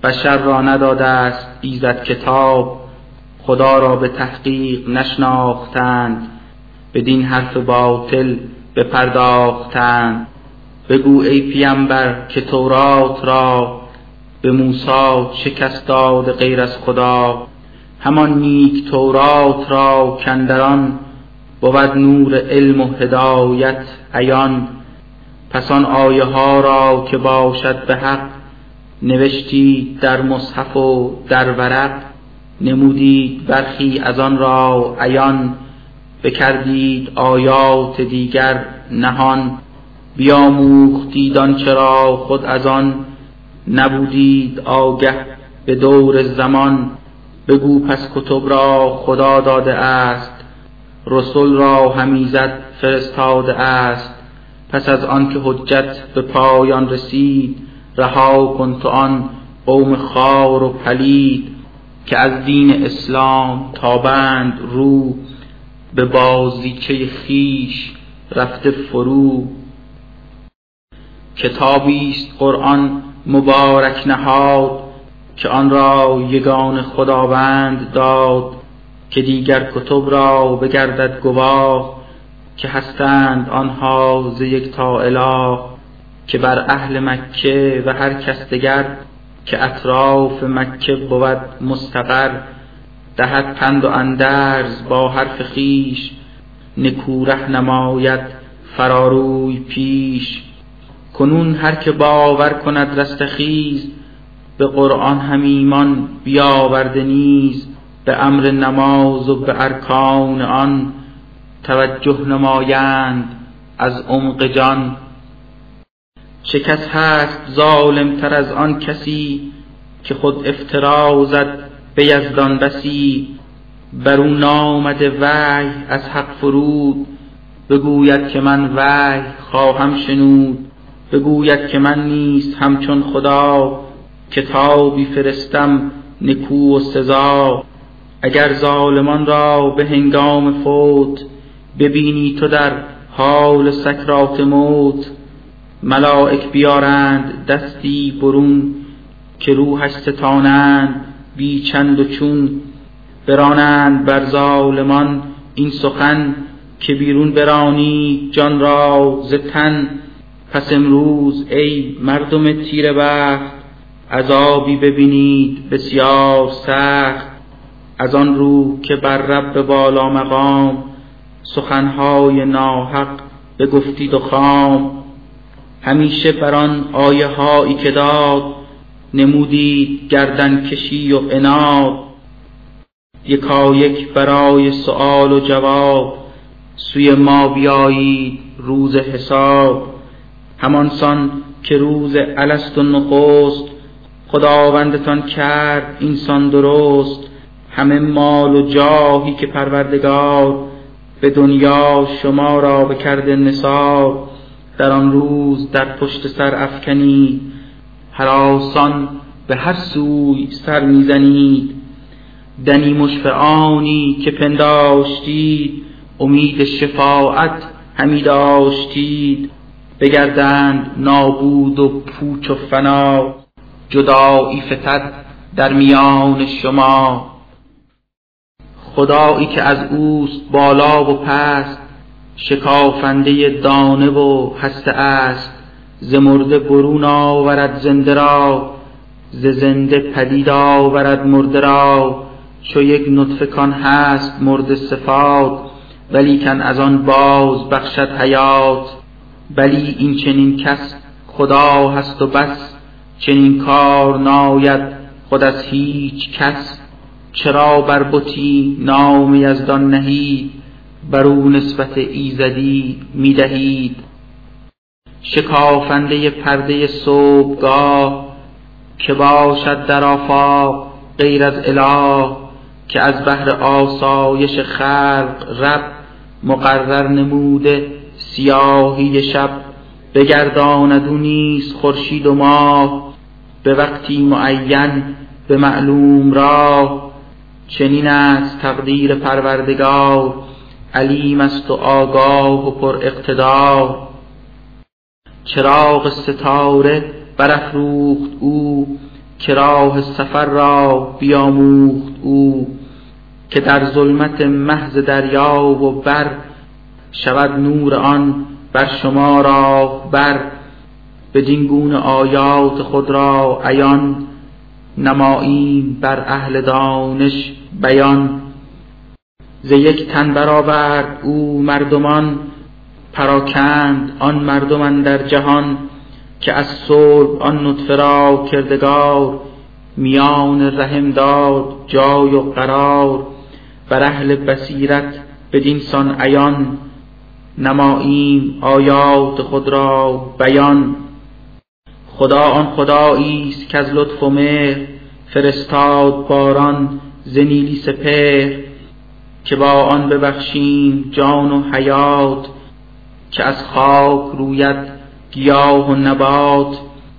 بشر را نداده است ایزد کتاب، خدا را به تحقیق نشناختند، بدین حرف باطل بپرداختند. بگو ای پیامبر که تورات را به موسی شکست داده غیر از خدا، همان نیک تورات را کاندران بود نور علم و هدایت عیان. پس آن آیه ها را که باشد به حق، نوشتید در مصحف و در ورق، نمودید برخی از آن را عیان، بکردید آیات دیگر نهان. بیاموختید آنچه را خود از آن، نبودید آگه به دور زمان. بگو پس کتب را خدا داده است، رسول را هم ایزد فرستاده است. پس از آن که حجت به پایان رسید، رها کن تو آن قوم خوار و پلید، که از دین اسلام تابند رو، به بازیچه خویش رفته فرو. کتابی است قرآن مبارک نهاد، که آن را یگان خداوند داد. که دیگر کتب را بگردد گواه، که هستند آنها ز یکتا اله. که بر اهل مکه و هر کس دگر، که اطراف مکه بود مستقر. دهد پند و اندرز با حرف خویش، نکو ره نماید فراروی پیش. کنون هر که باور کند رستخیز، به قرآن هم ایمان بیاورده نیز. به امر نماز و به ارکان آن، توجه نمایند از عمق جان. چه کس هست ظالم تر از آن کسی، که خود افترا زد به یزدان بسی. بر او نامده وحی از حق فرود، بگوید که من وحی خواهم شنود. بگوید که من نیز همچون خدا، کتابی فرستم نکو و سزا. اگر ظالمان را به هنگام فوت، ببینی تو در حال سکرات موت. ملائک بیارند دستی برون، که روحش ستانند بی چند و چون. برانند بر ظالمان این سخن، که بیرون برانی جان را ز تن. پس امروز ای مردم تیره بخت، عذابی ببینید بسیار سخت. از آن رو که بر رب بالا مقام، سخنهای ناحق بگفتید و خام. همیشه بر آن آیه هایی که داد، نمودید گردن کشی و عناد. یکایک برای سؤال و جواب، سوی ما بیایید روز حساب. همانسان که روز الست و نخست، خداوندتان کرد اینسان درست. همه مال و جاهی که پروردگار، به دنیا شما را بکرده نثار. در آن روز در پشت سر افکنید، هراسان به هر سوی سر میزنید. دنی مشفعانی که پنداشتید، امید شفاعت همی داشتید. بگردند نابود و پوچ و فنا، جدایی فتد در میان شما. خدایی که از اوست بالا و پست، شکافنده دانه و هسته است. ز مرده برون آورد زنده را، ز زنده پدید آورد مرده را. چو یک نطفه کان هست مرده صفات، ولیکن از آن باز بخشد حیات. بلی این چنین کس خدا هست و بس، چنین کار ناید خود از هیچ کس. چرا بر بتی نام یزدان نهید، بر او نسبت ایزدی میدهید. شکافنده پرده صبحگاه، که باشد در آفاق غیر از اله. که از بهر آسایش خلق رب، مقرر نموده سیاهی شب. بگرداند او نیز خورشید و ماه، به وقتی معین به معلوم راه. چنین است تقدیر پروردگار، علیم است و آگاه و پر اقتدار. چراغ ستاره برافروخت او، که راه سفر را بیاموخت او، که در ظلمت محض دریا و بر، شود نور آن بر شما راهبر. بدین گونه آیات خود را عیان، نماییم بر اهل دانش بیان. ز یک تن برآورد او مردمان، پراکند آن مردم اندر جهان. که از صلب آن نطفه را کردگار، میان رحم داد جای و قرار. بر اهل بصیرت بدین سان عیان، نماییم آیات خود را بیان. خدا آن خدایی است که از لطف و مهر، فرستاد باران ز نیلی سپهر. که با آن ببخشیم جان و حیات، که از خاک روید گیاه و نبات.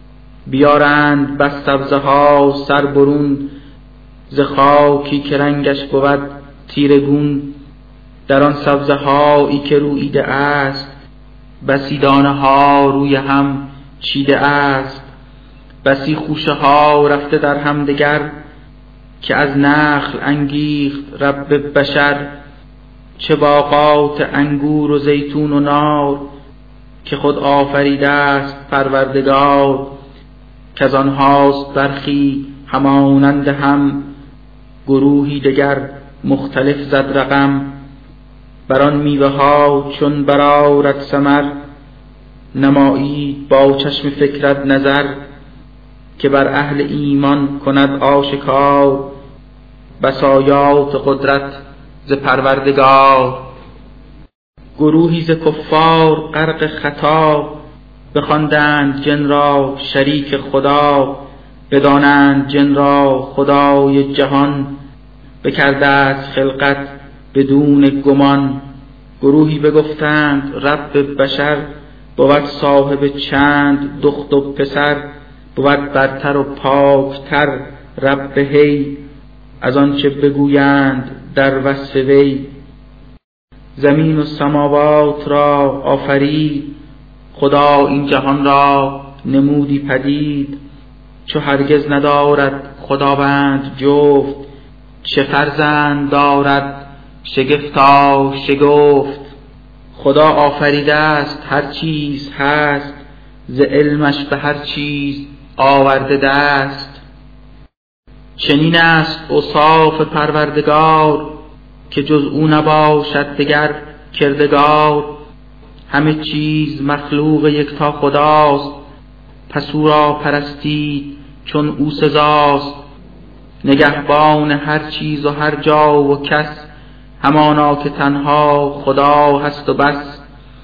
بیارند بر سبزه ها سر برون، ز خاکی که رنگش بود تیرگون. در آن سبزه هایی که روییده است، بسی دانه ها روی هم چیده است. بسی خوشه ها رفته در هم دگر، که از نخل انگیخت رب بشر. چه باغات انگور و زیتون و نار، که خود آفریده است پروردگار. که از آنهاست برخی همانند هم، گروهی دگر مختلف زد رقم. بر آن میوه ها چون برآرد ثمر، نمایید با چشم فکرت نظر. که بر اهل ایمان کند آشکار، بسایات قدرت ز پروردگار. گروهی ز کفار غرق خطا، بخواندند جن را شریک خدا. بدانند جن را خدای جهان، بکرده است خلقت بدون گمان. گروهی بگفتند رب بشر، بود صاحب چند دخت و پسر. بود برتر و پاکتر رب هی، از آنچه بگویند در وصف وی. زمین و سماوات را آفرید، خدا این جهان را نمودی پدید. چو هرگز ندارد خداوند جفت، چه فرزند دارد شگفتا شگفت. خدا آفریده است هر چیز هست، ز علمش به هر چیز آورده دست. چنین است اوصاف پروردگار، که جز او نباشد دگر کردگار. همه چیز مخلوق یکتا خداست، پس او را پرستید چون او سزاست. نگهبان هر چیز و هر جا و کس، همانا که تنها خدا هست و بس.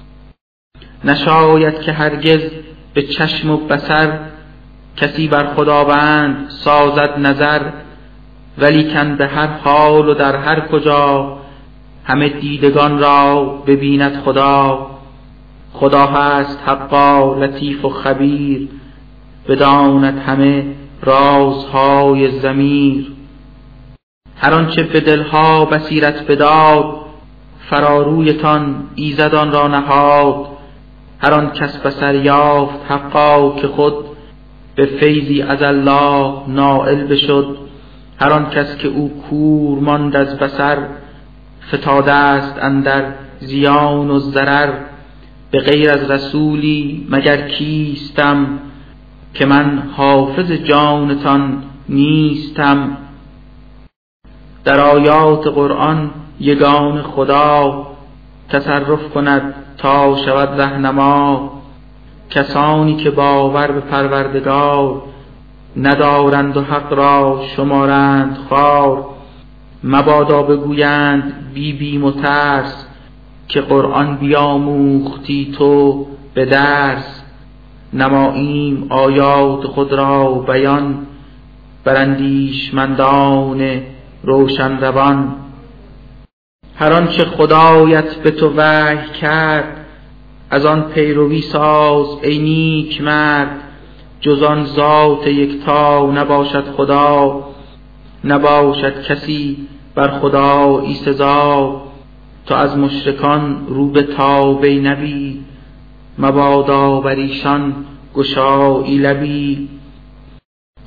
نشاید که هرگز به چشم و بصر، کسی بر خداوند سازد نظر. ولیکن به هر حال و در هر کجا، همه دیدگان را ببیند خدا. خدا هست حقا لطیف و خبیر، بداند همه رازهای ضمیر. هر آنچه به دلها بصیرت بداد، فرارویتان ایزد آن را نهاد. هر آن کس بصر یافت حقا که خود، به فیضی از الله نائل بشد. هر آن کس که او کور ماند از بصر، فتاده است اندر زیان و ضرر. به غیر از رسولی مگر کیستم، که من حافظ جانتان نیستم. در آیات قرآن یگان خدا، تصرف کند تا شود رهنما. کسانی که باور به پروردگار، ندارند و حق را شمارند خوار. مبادا بگویند بی بیم و ترس، که قرآن بیاموختی تو به درس. نماییم آیات خود را بیان، بر اندیشمندان روشن روان. هر آنچه خدایت به تو وحی کرد، از آن پیروی ساز ای نیک مرد. جز آن ذات یکتا نباشد خدا، نباشد کسی بر خدایی سزا. تو از مشرکان رو به توبه نبی، مبادا بر ایشان گشایی لبی.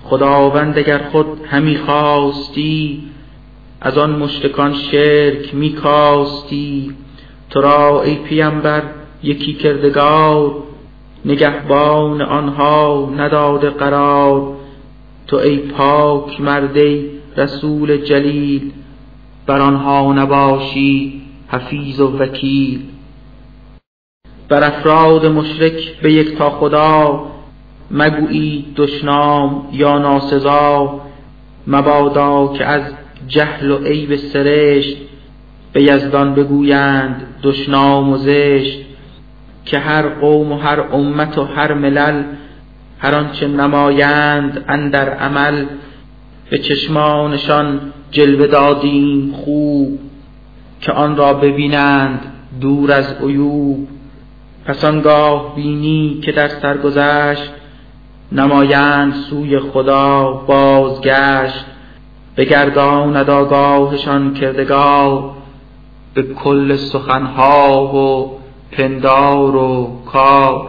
خداوند اگر خود همی خواستی، از آن مشرکان شرک می کاستی. تو را ای پیامبر یکی کردگار، نگهبان آنها نداده قرار. تو ای پاک مرد ای رسول جلیل، بر آنها نباشی حفیظ و وکیل. بر افراد مشرک به یک تا خدا، مگویی دشنام یا ناسزا. مبادا که از جهل و عیب سرشت، به یزدان بگویند دشنام و زشت. که هر قوم و هر امت و هر ملل، هر آنچه نمایند اندر عمل. به چشمانشان جلوه دادیم خوب، که آن را ببینند دور از عیوب. پس آنگاه بینی که در سرگذشت، نمایند سوی خدا بازگشت. بگرداند آگاهشان کردگار، به کل سخنها و پندار و کار.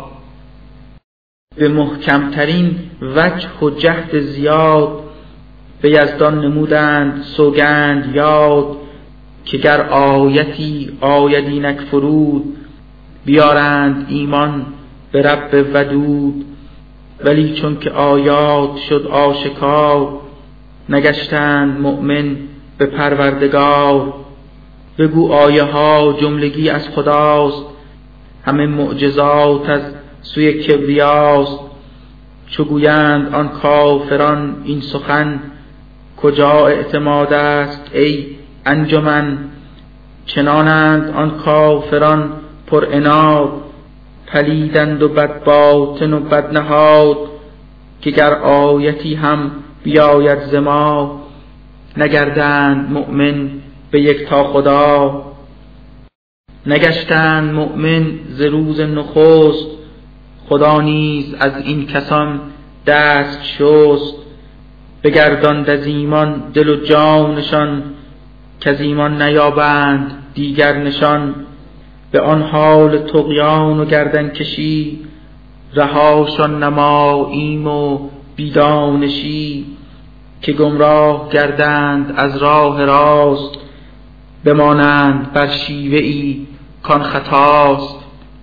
به محکمترین وجه و جهد زیاد، به یزدان نمودند سوگند یاد. که گر آیتی آید اینک فرود، بیارند ایمان به رب ودود. ولی چون که آیات شد آشکار، نگشتند مؤمن به پروردگار. بگو آیه ها جملگی از خداست، همه معجزات از سوی کبریاست. چو گویند آن کافران این سخن، کجا اعتماد است ای انجمن. چنانند آن کافران پر عناد، پلیدند و بد باطن و بد نهاد. که گر آیتی هم بیاید ز ما، نگردند مؤمن به یک تا خدا. نگشتند مؤمن ز روز نخست، خدا نیز از این کسان دست شست. بگرداند از ایمان دل و جانشان، که از ایمان نیابند دیگر نشان. به آن حال طغیان و گردن کشی، رهاشان نماییم و بیدانشی. که گمراه گردند از راه راست، بمانند بر شیوه ای کان خطاست.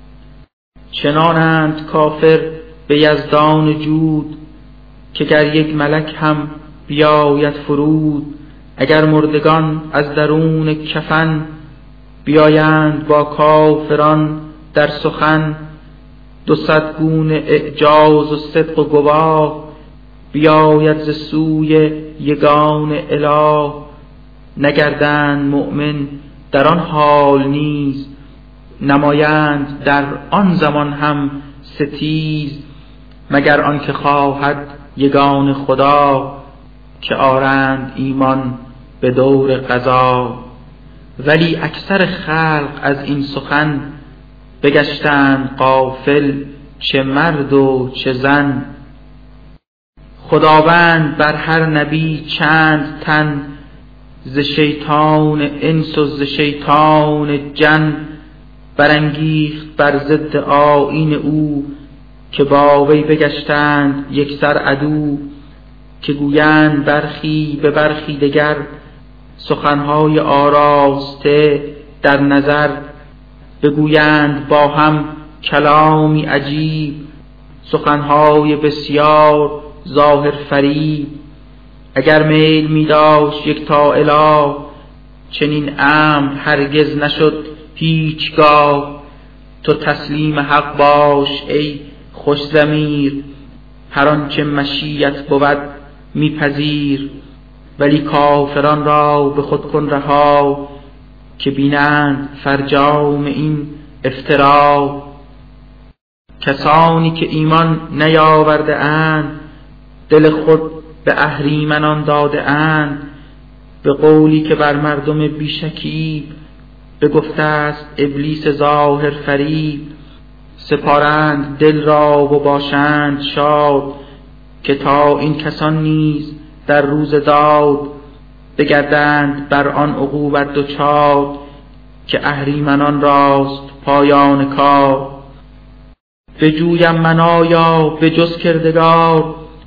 چنانند کافر به یزدان جود، که گر یک ملک هم بیاید فرود. اگر مردگان از درون کفن، بیایند با کافران در سخن. دو صد گونه اعجاز و صدق و گواه، بیاید ز سوی یگان اله. نگردند مؤمن در آن حال نیز، نمایند در آن زمان هم ستیز. مگر آن که خواهد یگان خدا، که آرند ایمان به دور قضا. ولی اکثر خلق از این سخن، بگشتند غافل چه مرد و چه زن. خداوند بر هر نبی چند تن، ز شیطان انس و ز شیطان جن. برانگیخت بر ضد آیین او، که با وی بگشتند یک سر عدو. که گویند برخی به برخی دگر، سخنهای آراسته در نظر. بگویند با هم کلامی عجیب، سخنهای بسیار ظاهر فریب. اگر میل می داشت یک تا اله، چنین امر هرگز نشد هیچگاه. تو تسلیم حق باش ای خوش ضمیر، هر آنچه مشیت بود میپذیر. ولی کافران را به خود کن رها، که بینند فرجام این افترا. کسانی که ایمان نیاورده اند، دل خود به اهریمنان داده اند. به قولی که بر مردم بیشکیب، بگفته است ابلیس ظاهر فریب. سپارند دل را و باشند شاد، که تا این کسان نیز در روز داد. بگردند بر آن عقوبت دچار، که اهریمنان راست پایان کار. بجویم من آیا به جز کردگار،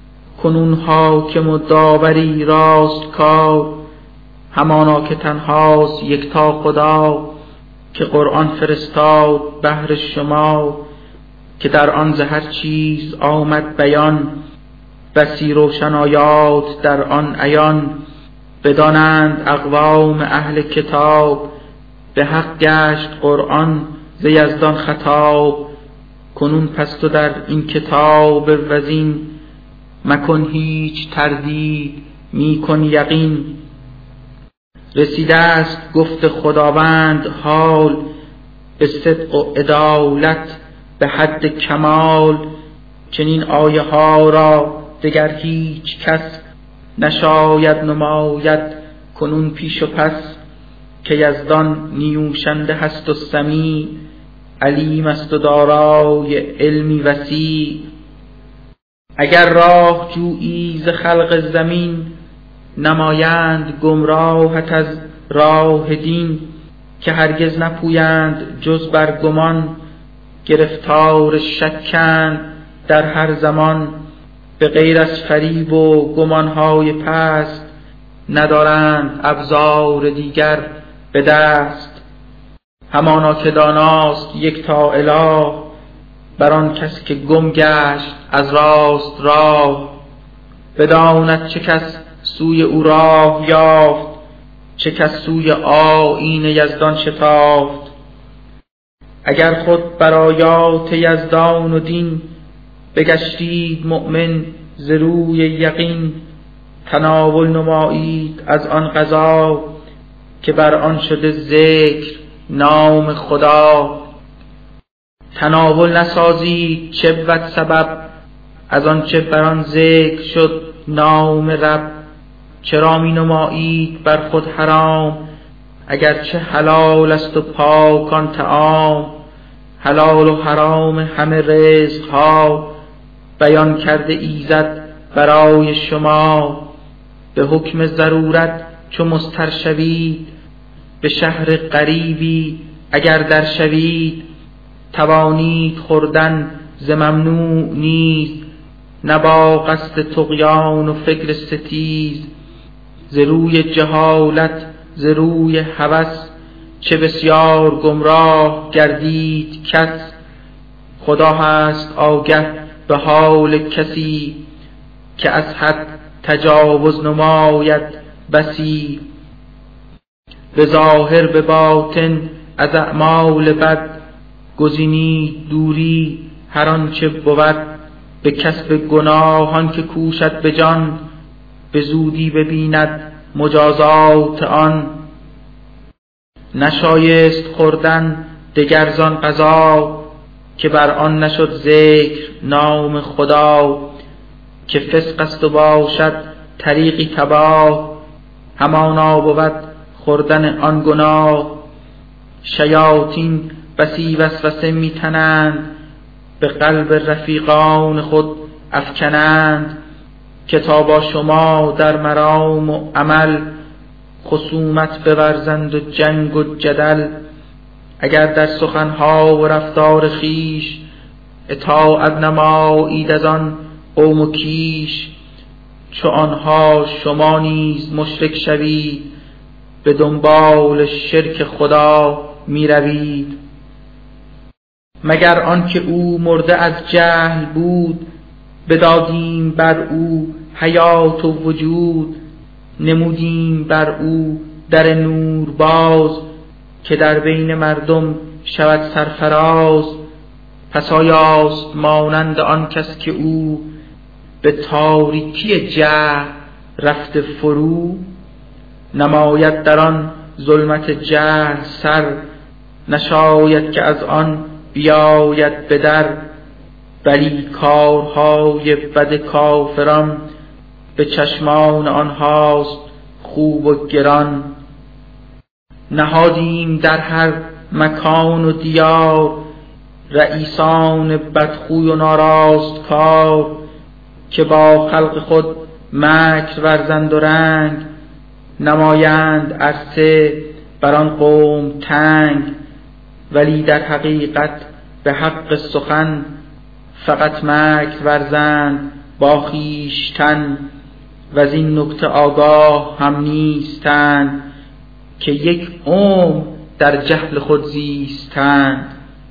کنون حاکم و داوری راست کار، همانا که تنهاست یکتا خدا، که قرآن فرستاد بهر شما، که در آن ز هر چیز آمد بیان، بسی روشن آیات در آن عیان. بدانند اقوام اهل کتاب، به حق گشت قرآن ز یزدان خطاب. کنون پس تو در این کتاب وزین، مکن هیچ تردید می کن یقین. رسیده است گفت خداوند حال، به صدق و عدالت به حد کمال. چنین آیه ها را دگر هیچ کس، نشاید نماید کنون پیش و پس. که یزدان نیوشنده هست و سمیع، علیم است و دارای علمی وسیع. اگر راه جویی ز خلق زمین، نمایند گمراهت از راه دین. که هرگز نپویند جز بر گمان، گرفتار شکند در هر زمان. به غیر از فریب و گمانهای پست، ندارند ابزار دیگر به دست. همانا که داناست یکتا اله، بر آن کس که گم گشت از راست راه. بداند چه کس سوی او راه یافت، چه کس سوی آیین یزدان شتافت. اگر خود بر آیات یزدان و دین، بگشتید مؤمن ز روی یقین. تناول نمایید از آن غذا، که بر آن شده ذکر نام خدا. تناول نسازید چه بود سبب، از آن چه بر آن ذکر شد نام رب. چرا می نمایید بر خود حرام، اگرچه حلال است و پاک آن طعام. حلال و حرام همه رزق ها، بیان کرده ایزد برای شما. به حکم ضرورت چو مضطر شوید، به شهر غریبی اگر در شوید. توانید خوردن ز ممنوع نیز، نه با قصد طغیان و فکر ستیز. ز روی جهالت ز روی هوس، چه بسیار گمراه گردید کس. خدا هست آگه به حال کسی، که از حد تجاوز نماید بسی. به ظاهر به باطن از اعمال بد، گزینید دوری هر آنچه بود. به کسب گناهان که کوشد به جان، به زودی ببیند مجازات آن. نشایست خوردن دگر زان غذا، که بر آن نشد ذکر نام خدا. که فسق است و باشد طریقی تباه، همانا بود خوردن آن گناه. شیاطین بسی وسوسه می تنند، به قلب رفیقان خود افکنند. که تا با شما در مرام و عمل، خصومت بورزند و جنگ و جدل. اگر در سخنها و رفتار خیش، اطاعت نمایید از آن قوم و کیش. چو آنها شما نیز مشرک شوید، به دنبال شرک خدا می روید. مگر آن که او مرده از جهل بود، بدادیم بر او حیات و وجود. نمودیم بر او در نور باز، که در بین مردم شود سرفراز. پس آیاست مانند آن کس که او، به تاریکی جهل رفته فرو. نماید در آن ظلمت جهل سر، نشاید که از آن بیاید به در. بلی کارهای بد کافران، به چشمان آنهاست خوب و گران. نهادیم در هر مکان و دیار، رئیسان بدخوی و ناراست کار. که با خلق خود مکر ورزند و رنگ، نمایند عرصه بر آن قوم تنگ. ولی در حقیقت به حق سخن، فقط مکر ورزند با خویشتن و از این نکته آگاه هم نیستند که یک عمر در جهل خود زیستند.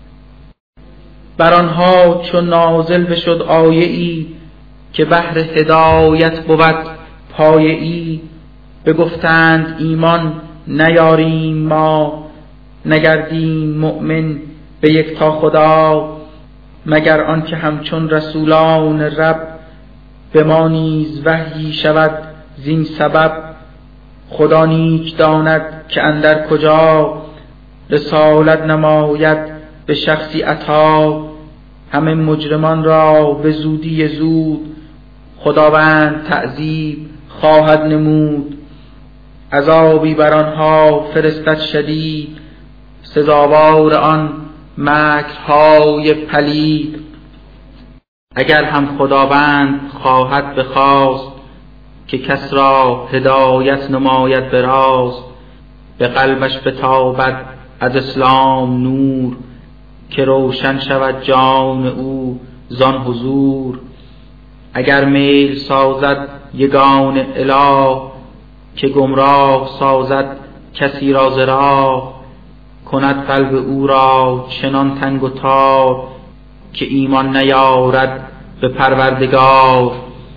بر آنها چون نازل بشد آیه ای که بحر هدایت بود پایه ای، بگفتند ایمان نیاریم ما، نگردیم مؤمن به یک تا خدا، مگر آن که همچون رسولان رب به ما نیز وحی شود زین سبب. خدا نیک داند که اندر کجا رسالت نماید به شخصی عطا، همه مجرمان را به زودی زود خداوند تعذیب خواهد نمود. عذابی بر آنها فرستد شدید، سزاوار آن مکرهای پلید. اگر هم خداوند خواهد بخواست که کس را هدایت نماید به راست، به قلبش بتابد از اسلام نور، که روشن شود جان او زان حضور. اگر میل سازد یگان اله، که گمراه سازد کسی را ز راه، کند قلب او را چنان تنگ و تار، که ایمان نیارد به پروردگار.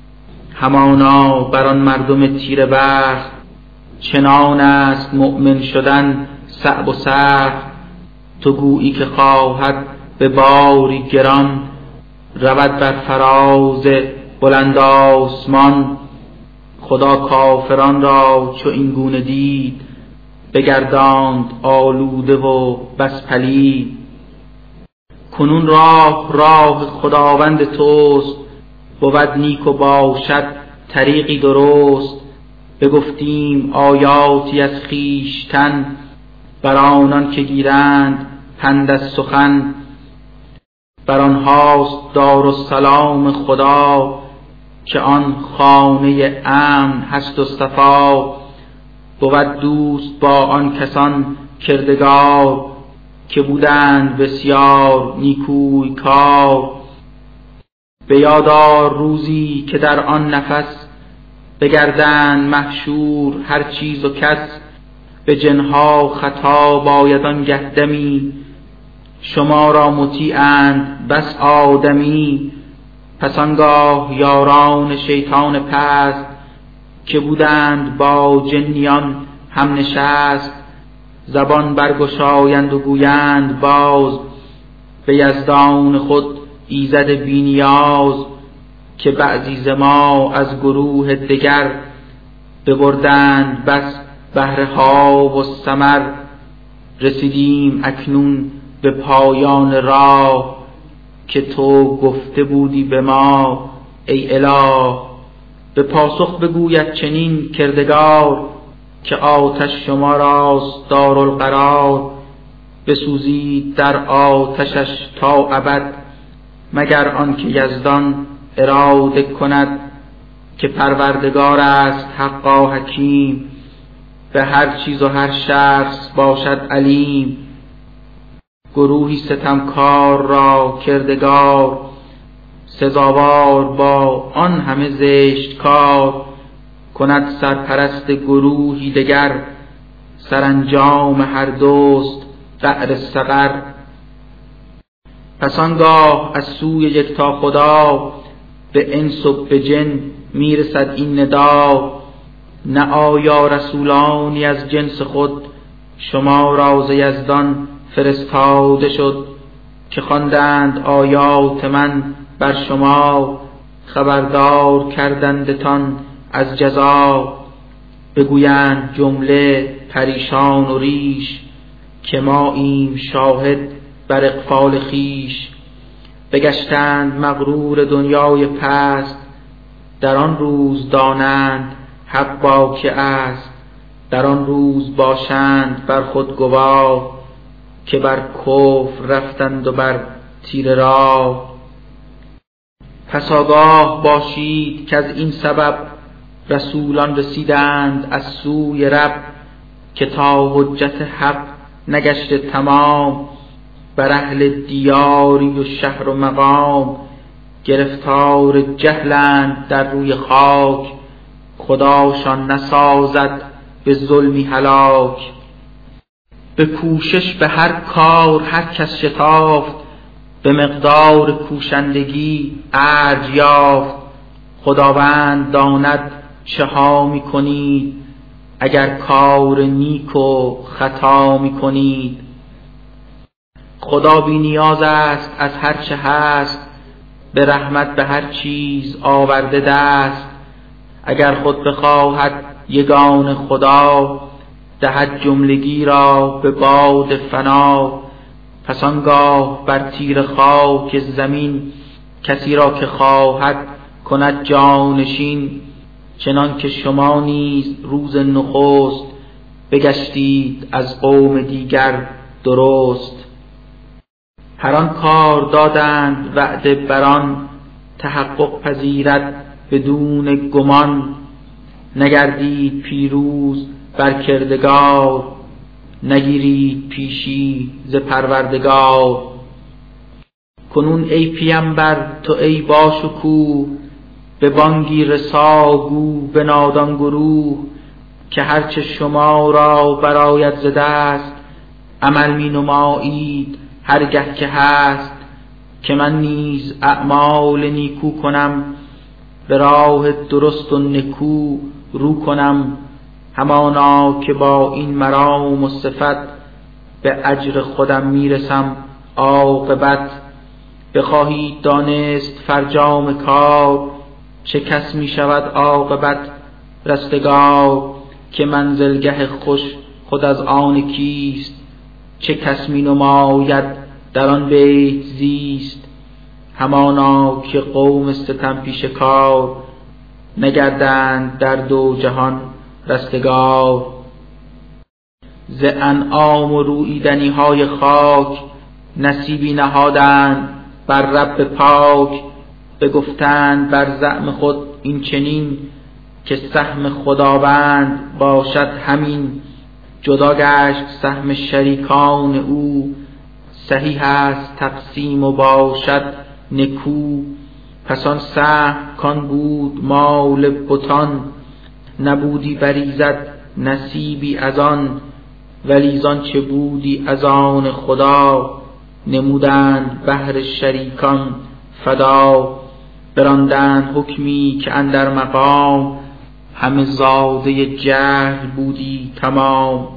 همانا بر آن مردم تیره بخت، چنان است مؤمن شدن صعب و سخت. تو گویی که خواهد به باری گران، رود بر فراز بلند آسمان. خدا کافران را چو این گونه دید، بگرداند آلوده و بس پلید. کنون راه راه خداوند توست، بود نیک و باشد طریقی درست. بگفتیم آیاتی از خویشتن، بر آنان که گیرند پند از سخن. بر آنهاست دارالسلام خدا، که آن خانه امن هست و صفا. بود دوست با آن کسان کردگار، که بودند بسیار نیکوی کار. به یادار روزی که در آن نفس، بگردند محشور هر چیز و کس. به جنها خطا باید آنگه دمی، شما را مطیعند بس آدمی. پس آنگاه یاران شیطان پست، که بودند با جنیان هم نشست. زبان برگشایند و گویند باز، به یزدان خود ایزد بی نیاز. که بعضی ز ما از گروه دگر، ببردند بس بهره ها و ثمر. رسیدیم اکنون به پایان راه، که تو گفته بودی به ما ای اله. به پاسخ بگوید چنین کردگار، که آتش شما راست دارالقرار. بسوزید در آتشش تا ابد، مگر آن که یزدان اراده کند. که پروردگار است حقا حکیم، به هر چیز و هر شخص باشد علیم. گروهی ستمکار را کردگار، سزاوار با آن همه زشت کار. کند سرپرست گروهی دگر، سرانجام هر دوست قعر سقر. پس آنگاه از سوی یکتا خدا، به انس و به جن میرسد این ندا. نه آیا رسولانی از جنس خود، شما را ز یزدان فرستاده شد. که خواندند آیات من بر شما، خبردار کردندتان از جزا. بگویند جمله پریشان و ریش، که ما ایم شاهد بر اغفال خیش. بگشتند مغرور دنیای پست، در آن روز دانند حق با که است. در آن روز باشند بر خود گواه، که بر کفر رفتند و بر تیر راه. پس آگاه باشید که از این سبب، رسولان رسیدند از سوی رب. که تا حجت حق نگشته تمام، بر اهل دیاری و شهر و مقام. گرفتار جهلند در روی خاک، خداشان نسازد به ظلمی هلاک. به کوشش به هر کار هر کس شتافت، به مقدار کوشندگی ارج یافت. خداوند داند چه ها می کنید، اگر کار نیک و خطا می کنید. خدا بی نیاز است از هر چه هست، به رحمت به هر چیز آورده دست. اگر خود بخواهد یگان خدا، دهد جملگی را به باد فنا. پس آنگاه بر تیر خاک زمین، کسی را که خواهد کند جانشین. چنان که شما نیز روز نخست، بگشتید از قوم دیگر درست. هر آن کار دادند وعده بران، تحقق پذیرد بدون گمان. نگردید پیروز بر کردگار، نگیرید پیشی ز پروردگار. کنون ای پیمبر تو ای باشکوه، به بانگی رساگو به نادان گروه. که هرچه شما را برآید ز دست، عمل می نمایید هرگه که هست. که من نیز اعمال نیکو کنم، به راه درست و نکو رو کنم. همانا که با این مرام و صفت، به اجر خودم میرسم عاقبت. بخواهید دانست فرجام کار، چه کس می شود عاقبت رستگار. که منزلگه خوش خود از آن کیست، چه کس می نماید در آن بیت زیست. همانا که قوم ستم پیش کار، نگردند در دو جهان رستگار. ز انعام و روییدنی های خاک، نصیبی نهادند بر رب پاک. بگفتند بر زعم خود این چنین، که سهم خداوند باشد همین. جدا گشت سهم شریکان او، صحیح است تقسیم و باشد نکو. پس آن سهم کان بود مال بتان، نبودی بریزد نصیبی از آن. ولی زان چه بودی از آن خدا، نمودند بهر شریکان فدا. براندند حکمی که اندر مقام، همه زاده جهل بودی تمام.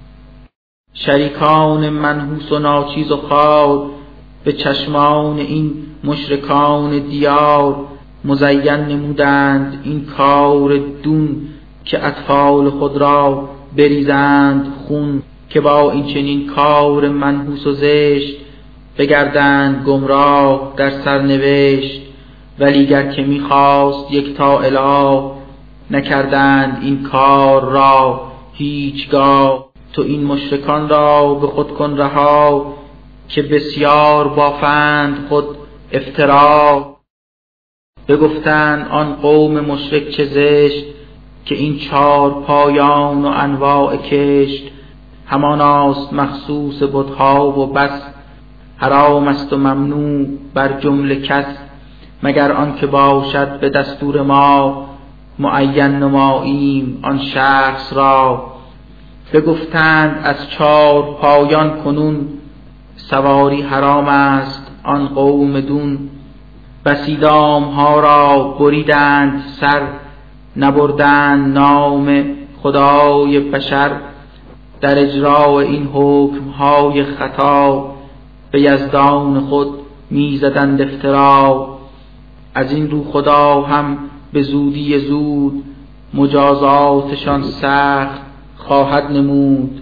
شریکان منحوس و ناچیز و خوار، به چشمان این مشرکان دیار. مزین نمودند این کار دون، که اطفال خود را بریزند خون. که با این چنین کار منحوس و زشت، بگردند گمراه در سرنوشت. ولی گر که میخواست یکتا اله، نکردند این کار را هیچگاه. تو این مشرکان را به خود کن رها، که بسیار بافند خود افترا. بگفتند آن قوم مشرک چه زشت، که این چار پایان و انواع کشت. هماناست مخصوص بتها و بس، حرام است و ممنوع بر جمله کس. مگر آن که باشد به دستور ما، معین نماییم آن شخص را. بگفتند از چار پایان کنون، سواری حرام است آن قوم دون. بسی دام ها را بریدند سر، نبردند نام خدای بشر. در اجرا این حکم های خطا، به یزدان خود میزدند افترا. از این رو خدا هم به زودی زود، مجازاتشان سخت خواهد نمود.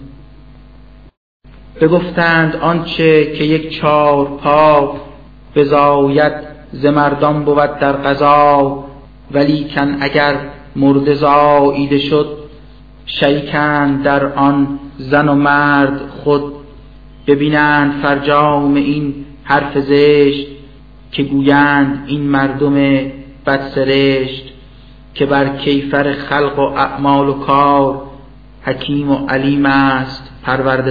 بگفتند آنچه که یک چار پا، بزاید ز مردان بود در قضا. ولیکن اگر مرده زاییده شد، شریکند در آن زن و مرد خود. ببینند فرجام این حرف زشت، که گویند این مردم بدسرشت. که بر کیفر خلق و اعمال و کار، حکیم و علیم است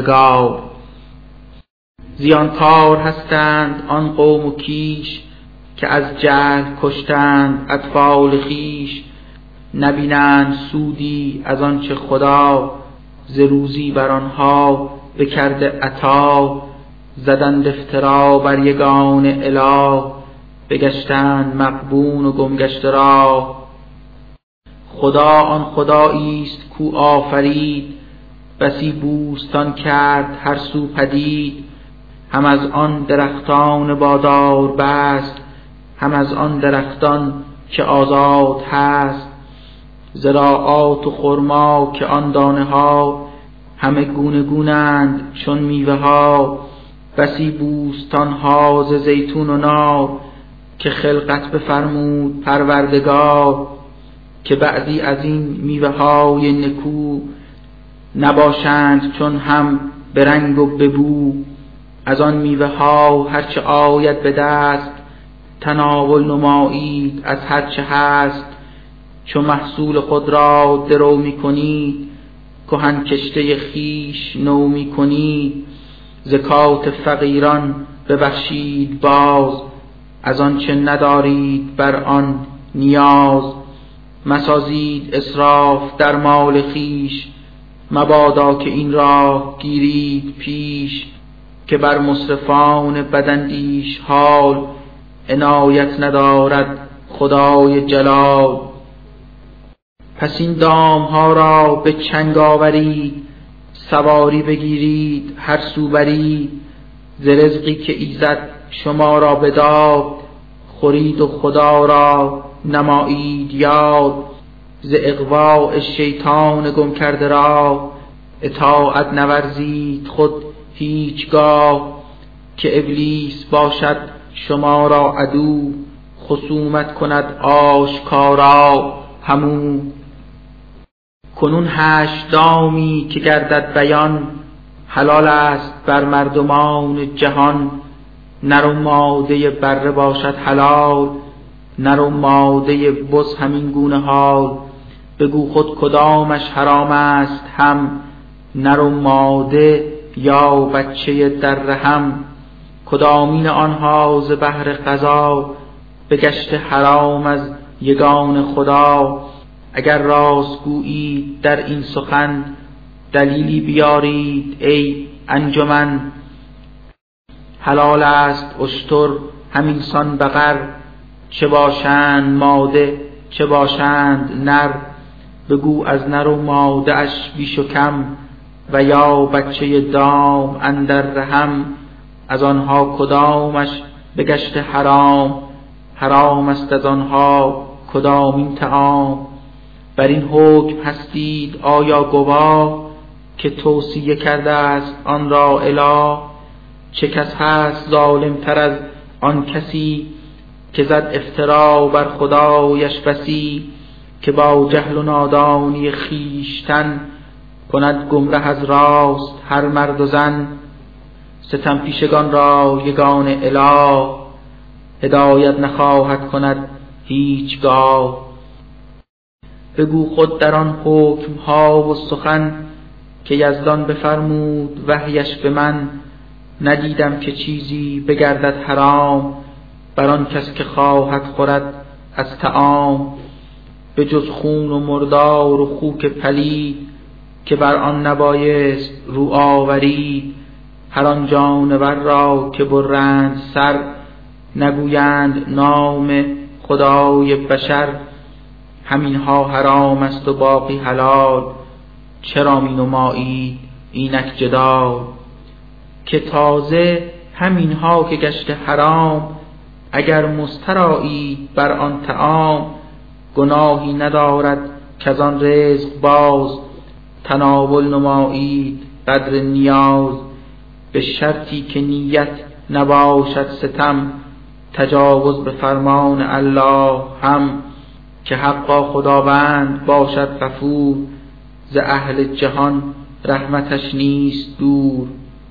پروردگار. زیانکار هستند آن قوم و کیش، که از جهل کشتند اطفال خیش، نبینند سودی از آنچه خدا ز روزی بر آنها بکرده عطا. زدند افترا بر یگان اله، بگشتند مغبون و گمگشته راه. خدا آن خدایی است کو آفرید، بسی بوستان کرد هر سو پدید. هم از آن درختان بادار بست، هم از آن درختان که آزاد هست. زراعات و خرما که آن دانه ها، همه گونه گونند چون میوه ها. بسی بوستان ها ز زیتون و نار، که خلقت بفرمود پروردگار. که بعضی از این میوه های نکو، نباشند چون هم به رنگ و به بو. از آن میوه ها هرچه آید به دست، تناول نمایید از هرچه هست. چو محصول خود را درو می کنید، کهن کشته خیش نو می کنید. زکات فقیران ببخشید باز، از آنچه ندارید بر آن نیاز. مسازید اسراف در مال خیش، مبادا که این راه گیرید پیش. که بر مسرفان بداندیش حال، عنایت ندارد خدای جلال. پس این دام ها را به چنگ آورید، سواری بگیرید هر سو برید. ز رزقی که ایزد شما را بداد، خورید و خدا را نمایید یاد. ز اغواء شیطان گم کرده را، اطاعت نورزید خود هیچگاه. که ابلیس باشد شما را عدو، خصومت کند آشکارا همو. کنون هشت دامی که گردد بیان، حلال است بر مردمان جهان. نر و ماده بره باشد حلال، نر و ماده بز همین گونه حال. بگو خود کدامش حرام است هم، نر و ماده یا بچه در رحم. کدامین آنها ز بهر قضا، بگشته حرام از یگان خدا. اگر راست گویید در این سخن، دلیلی بیارید ای انجمن. حلال است اشتر همین سان بقر، چه باشند ماده چه باشند نر. بگو از نر و ماده اش بیش و کم، و یا بچه دام اندر رحم. از آنها کدامش بگشته حرام، حرام است از آنها کدامین طعام. بر این حکم هستید آیا گواه، که توصیه کرده است آن را اله. چه کس هست ظالم تر از آن کسی، که زد افترا بر خدایش بسی. که با جهل و نادانی خیشتن، کند گمره از راست هر مرد و زن. ستم پیشگان را یگان اله، هدایت نخواهد کند هیچگاه. بگو خود در آن حکم ها و سخن، که یزدان بفرمود وحیش به من. ندیدم که چیزی بگردد حرام، بر آن کس که خواهد خورد از طعام. به جز خون و مردار و خوک پلید، که بر آن نبایست رو آورید. هر آن جانور را که برند سر، نگویند نام خدای بشر. همینها حرام است و باقی حلال، چرا می نمایید اینک جدال. که تازه همینها که گشته حرام، اگر مسترایید بر آن طعام. گناهی ندارد کز آن رزق باز، تناول نمایید قدر نیاز. به شرطی که نیت نباشد ستم، تجاوز به فرمان الله هم. که حقا خداوند باشد غفور، ز اهل جهان رحمتش نیست دور.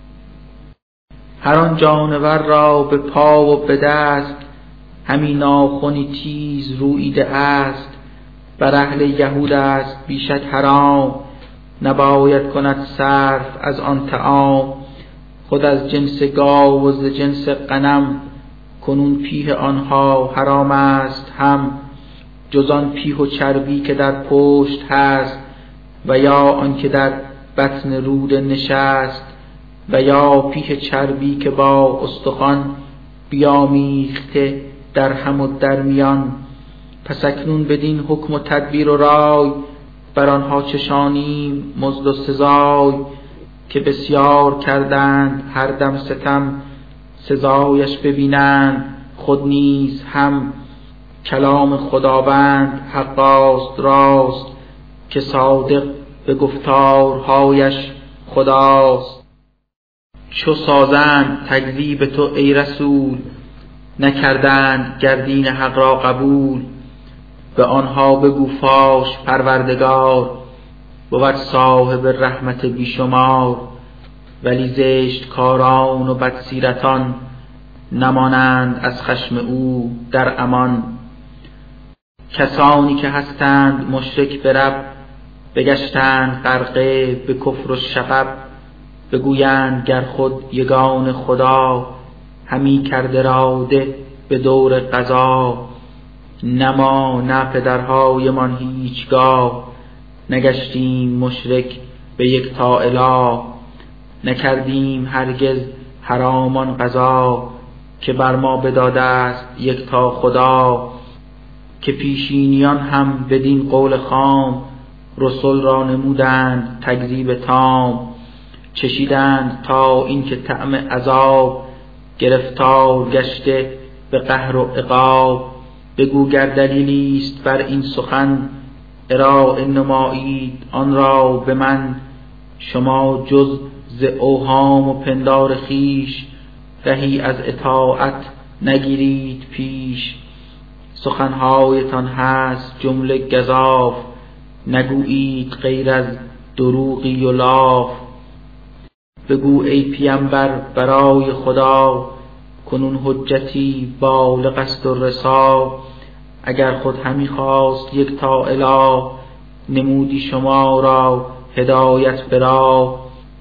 هر آن جانور را به پا و به دست، همین ناخنی تیز روییده است. بر اهل یهود است بیشک حرام، نباید کند صرف از آن طعام. خود از جنس گاو و ز جنس غنم، کنون پیه آنها حرام است هم، جز آن پیه و چربی که در پشت هست، و یا آن که در بطن روده نشست، و یا پیه چربی که با استخوان بیامیخته در هم و در میان. پس اکنون بدین حکم و تدبیر و رای، بر آنها چشانیم مزد و سزای، که بسیار کردند هر دم ستم، سزایش ببینند خود نیز هم. کلام خداوند حقاست راست، که صادق به گفتارهایش خداست. چو سازند تکذیب تو ای رسول، نکردند گردین حق را قبول. به آنها بگو فاش پروردگار، بود صاحب رحمت بیشمار. ولی زشت کاران و بدسیرتان، نمانند از خشم او در امان. کسانی که هستند مشرک به رب، بگشتند غرقه به کفر و شغب. بگویند گر خود یگان خدا، همی کرده راده به دور قضا. نه ما نه پدرهای من هیچگاه، نگشتیم مشرک به یکتا اله. نکردیم هرگز حرامان قضا، که بر ما بداده است یکتا خدا. که پیشینیان هم بدین قول خام، رسول را نمودند تکذیب تام. چشیدند تا این که طعم عذاب، گرفتار گشته به قهر و عقاب. بگو گر دلیلیست بر این سخن، ارائه نمایید آن را به من. شما جز ز اوهام و پندار خیش، رهی از اطاعت نگیرید پیش. سخنهایتان هست جمله گزاف، نگویید غیر از دروغی و لاف. بگو ای پیامبر برای خدا، کنون حجتی بالغ است و رسا. اگر خود همی خواست یکتا اله، نمودی شما را هدایت برا.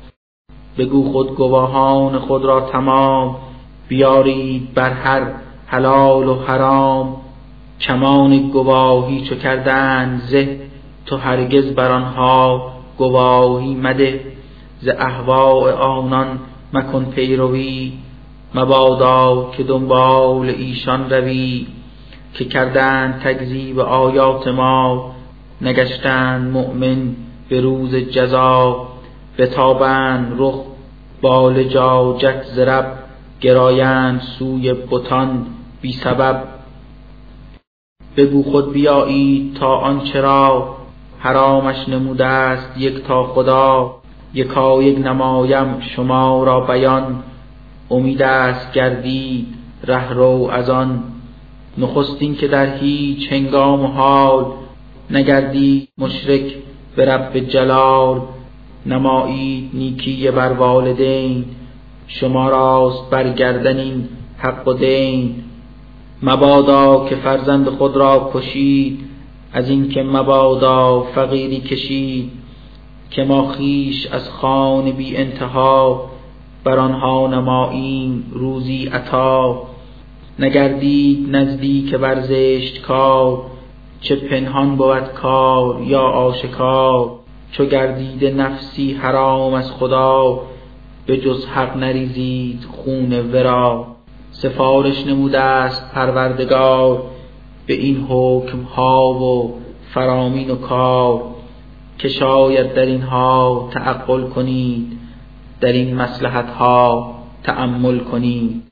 بگو خود گواهان خود را تمام، بیارید بر هر حلال و حرام. کمان گواهی چو کردند زه، تو هرگز بر آنها گواهی مده. ز اهواء آنان مکن پیروی، مبادا که دنبال ایشان روی. که کردند تکذیب آیات ما، نگشتند مؤمن به روز جزا. بتابند رخ با لجاجت ز رب، گرایند سوی بتان بی سبب. بگو خود بیایید تا آنچه را، حرامش نموده است یکتا خدا. یکایک نمایم شما را بیان، امید است گردید ره رو از آن. نخستین که در هیچ هنگام و حال، نگردید مشرک به رب جلال. نمایید نیکی بر والدین، شما راست برگردن این حق و دین. مبادا که فرزند خود را کشید، از این که مبادا فقیری کشید. که ما خیش از خوان بی انتها، بر آنها نماییم روزی عطا. نگردید نزدیک بر زشت کار، چه پنهان بود کار یا آشکار. چو گردیده نفسی حرام از خدا، به جز حق نریزید خون ورا. سفارش نموده است پروردگار، به این حکم ها و فرامین و کار. که شاید در اینها تعقل کنید، در این مصلحت ها تأمل کنید.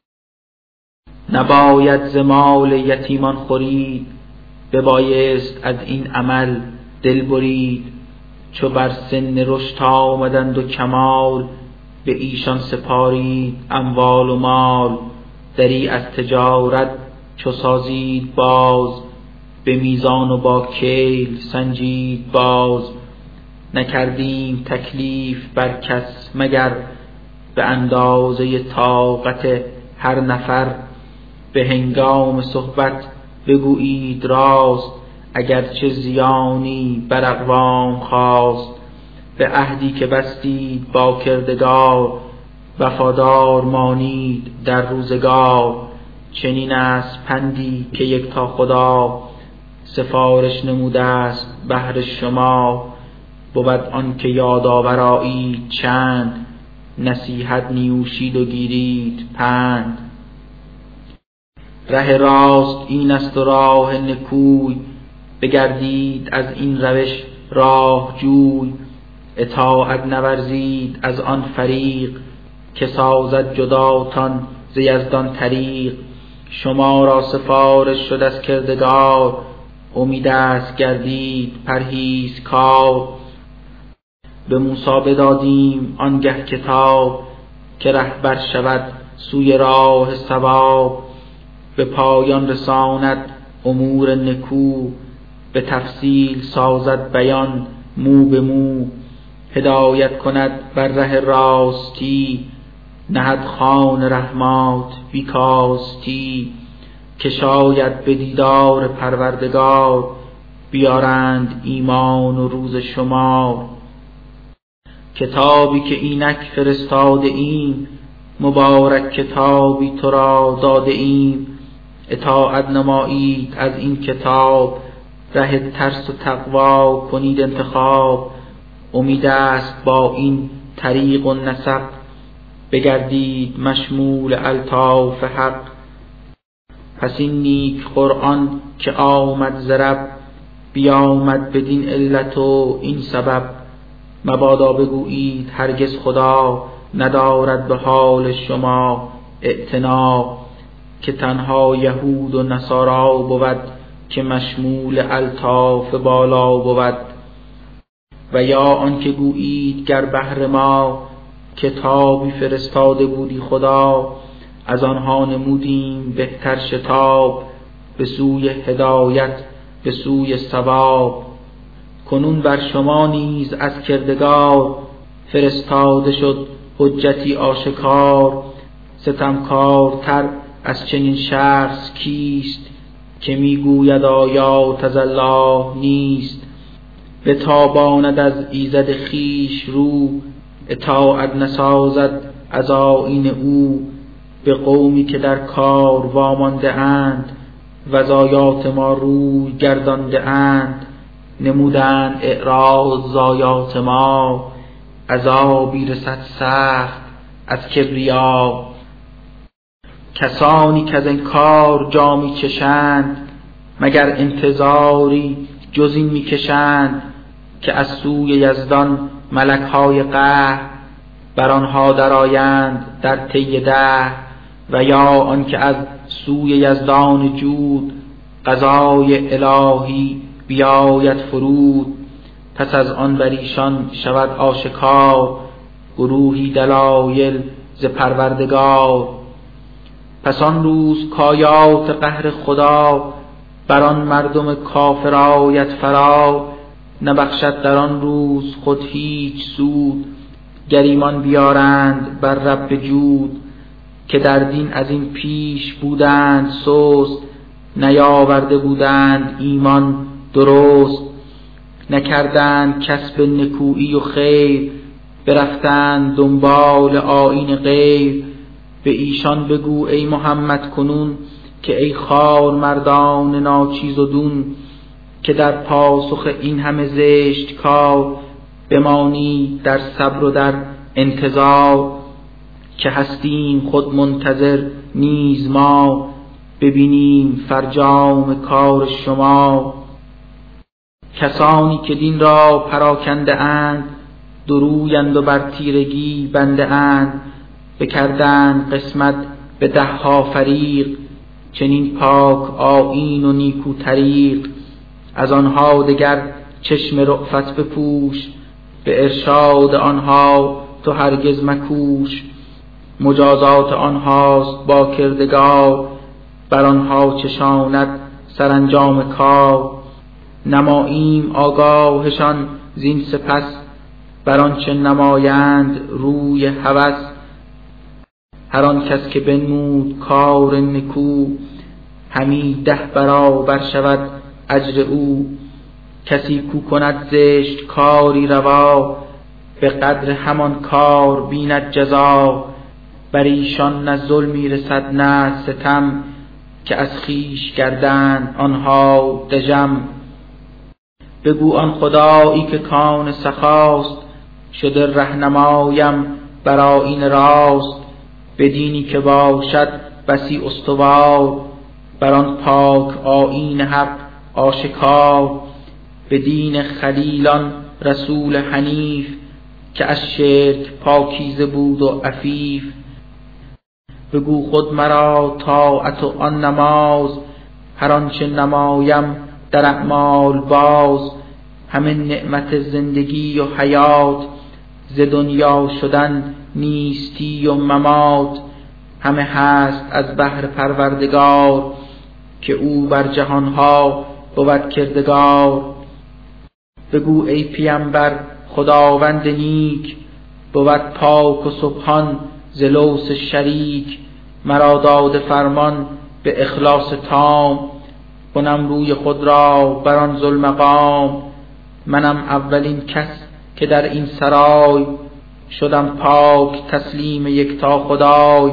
نباید ز مال یتیمان خورید، ببایست از این عمل دل برید. چو بر سن رشد آمدند و کمال، به ایشان سپارید اموال و مال. دری از تجارت چو سازید باز، به میزان و با کیل سنجید باز. نکردیم تکلیف بر کس مگر، به اندازه طاقت هر نفر. به هنگام صحبت بگویید راست، اگرچه زیانی بر اقوام خواست. به عهدی که بستید با کردگار، وفادار مانید در روزگار. چنین است پندی که یک تا خدا سفارش نموده است بهر شما. بود آن که یادآور آیید چند نصیحت نیوشید و گیرید پند. ره راست این است و راه نکوی بگردید از این روش راه جوی. اطاعت نورزید از آن فریق که سازد جداتان ز یزدان طریق. شما را سفارش شد از کردگار امید است گردید پرهیز کار. به موسی بدادیم آنگه کتاب که رهبر شود سوی راه صواب. به پایان رساند امور نکو به تفصیل سازد بیان مو به مو. هدایت کند بر ره راستی نهد خوان رحمات بی کاستی. که شاید به دیدار پروردگار بیارند ایمان و روز شمار. کتابی که اینک فرستاده ایم مبارک کتابی تو را داده ایم. اطاعت نمایید از این کتاب ره ترس و تقوا کنید انتخاب. امید است با این طریق و نسق بگردید مشمول الطاف حق. پس این نیک قرآن که آمد ز رب بیامد بدین علت و این سبب. مبادا بگویید هرگز خدا ندارد به حال شما اعتنا. که تنها یهود و نصارا بود که مشمول الطاف بالا بود. و یا آن که گویید گر بهر ما کتابی فرستاده بودی خدا. از آنها نمودیم بهتر شتاب به سوی هدایت به سوی ثواب. کنون بر شما نیز از کردگار فرستاده شد حجتی آشکار. ستمکارتر از چنین شخص کیست که میگوید آیات از الله نیست. بتاباند از ایزد خیش رو اطاعت نسازد از آیین او. به قومی که در کار وامانده اند وزایات ما روی گردانده اند. نمودند اعراض زایات ما عذابی رسد سخت از کبریا. کسانی که از انکار جا می چشند مگر انتظاری جز این می کشند. که از سوی یزدان ملک های قهر بر آنها درآیند در طی دهر. و یا آن که از سوی یزدان جود قضای الهی بیاید فرود. پس از آن بر ایشان شود آشکار گروهی دلایل ز پروردگار. پس آن روز کآیات قهر خدا بر آن مردم کافر آید فرا. نبخشد در آن روز خود هیچ سود گر ایمان بیارند بر رب جود. که در دین از این پیش بودند سست نیاورده بودند ایمان درست. نکردند کسب نکویی و خیر برفتند دنبال آیین غیر. به ایشان بگو ای محمد کنون که ای خوار مردان ناچیز و دون. که در پاسخ این همه زشت کار بمانی در صبر و در انتظار. که هستیم خود منتظر نیز ما ببینیم فرجام کار شما. کسانی که دین را پراکنده اند درویند و بر تیرگی بنده اند. بکردند قسمت به ده ها فریق چنین پاک آیین و نیکو طریق. از آنها دگر چشم رأفت بپوش به ارشاد آنها تو هرگز مکوش. مجازات آنهاست با کردگار بر آنها چشاند سرانجام کار. نماییم آگاهشان زین سپس بر آنچه نمایند روی هوس. هر آن کس که بنمود کار نکو همی ده برابر شود اجر او. کسی کو کند زشت کاری روا به قدر همان کار بیند جزا. بر ایشان نه ظلمی رسد نه ستم که از خویش گردند آنها دژم. بگو آن خدایی که کان سخاست، شده رهنمایم بر آیین راست. به دینی که باشد بسی استوار، بر آن پاک آیین حق آشکار. به دین خلیلان رسول حنیف، که از شرک پاکیزه بود و عفیف. بگو خود مرا طاعت و آن نماز، هر آنچه نمایم در اعمال باز. همه نعمت زندگی و حیات، ز دنیا شدن نیستی و ممات. همه هست از بحر پروردگار، که او بر جهانها بود کردگار. بگو ای پیامبر خداوند نیک، بود پاک و سبحان ز لوث شریک. مرا داده فرمان به اخلاص تام، کنم روی خود را بر آن ذوالمقام. منم اولین کس که در این سرای، شدم پاک تسلیم یکتا خدای.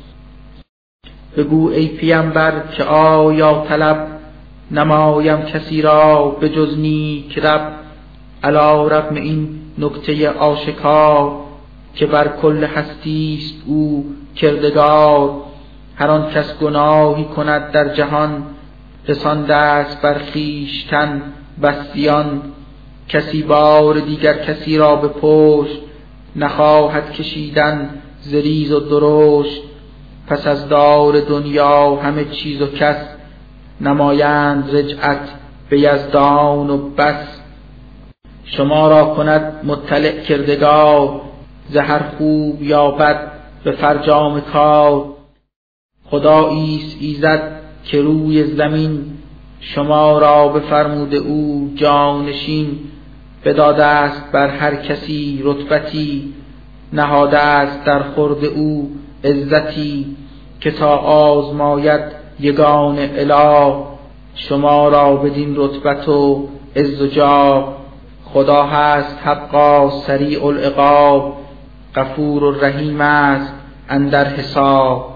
بگو ای پیامبر که آیا طلب، نمایم کسی را به جز نیک رب. علی رغم این نکته آشکار، که بر کل هستیست او کردگار. هر آن کس گناهی کند در جهان، رسانده است بر خویشتن بسیان. کسی بار دیگر کسی را به پشت، نخواهد کشیدن ز ریز و درشت. پس از دار دنیا همه چیز و کس، نمایند رجعت به یزدان و بس. شما را کند مطلع کردگار، ز هر خوب یا بد به فرجام کار. خداییست ایزد که روی زمین، شما را بفرموده او جانشین. بداده است بر هر کسی رتبتی، نهاده است در خورد او عزتی. که تا آزماید یگان اله، شما را بدین رتبت و عز و جاه. خدا هست حقا سریع العقاب، غفور و رحیم است اندر حساب.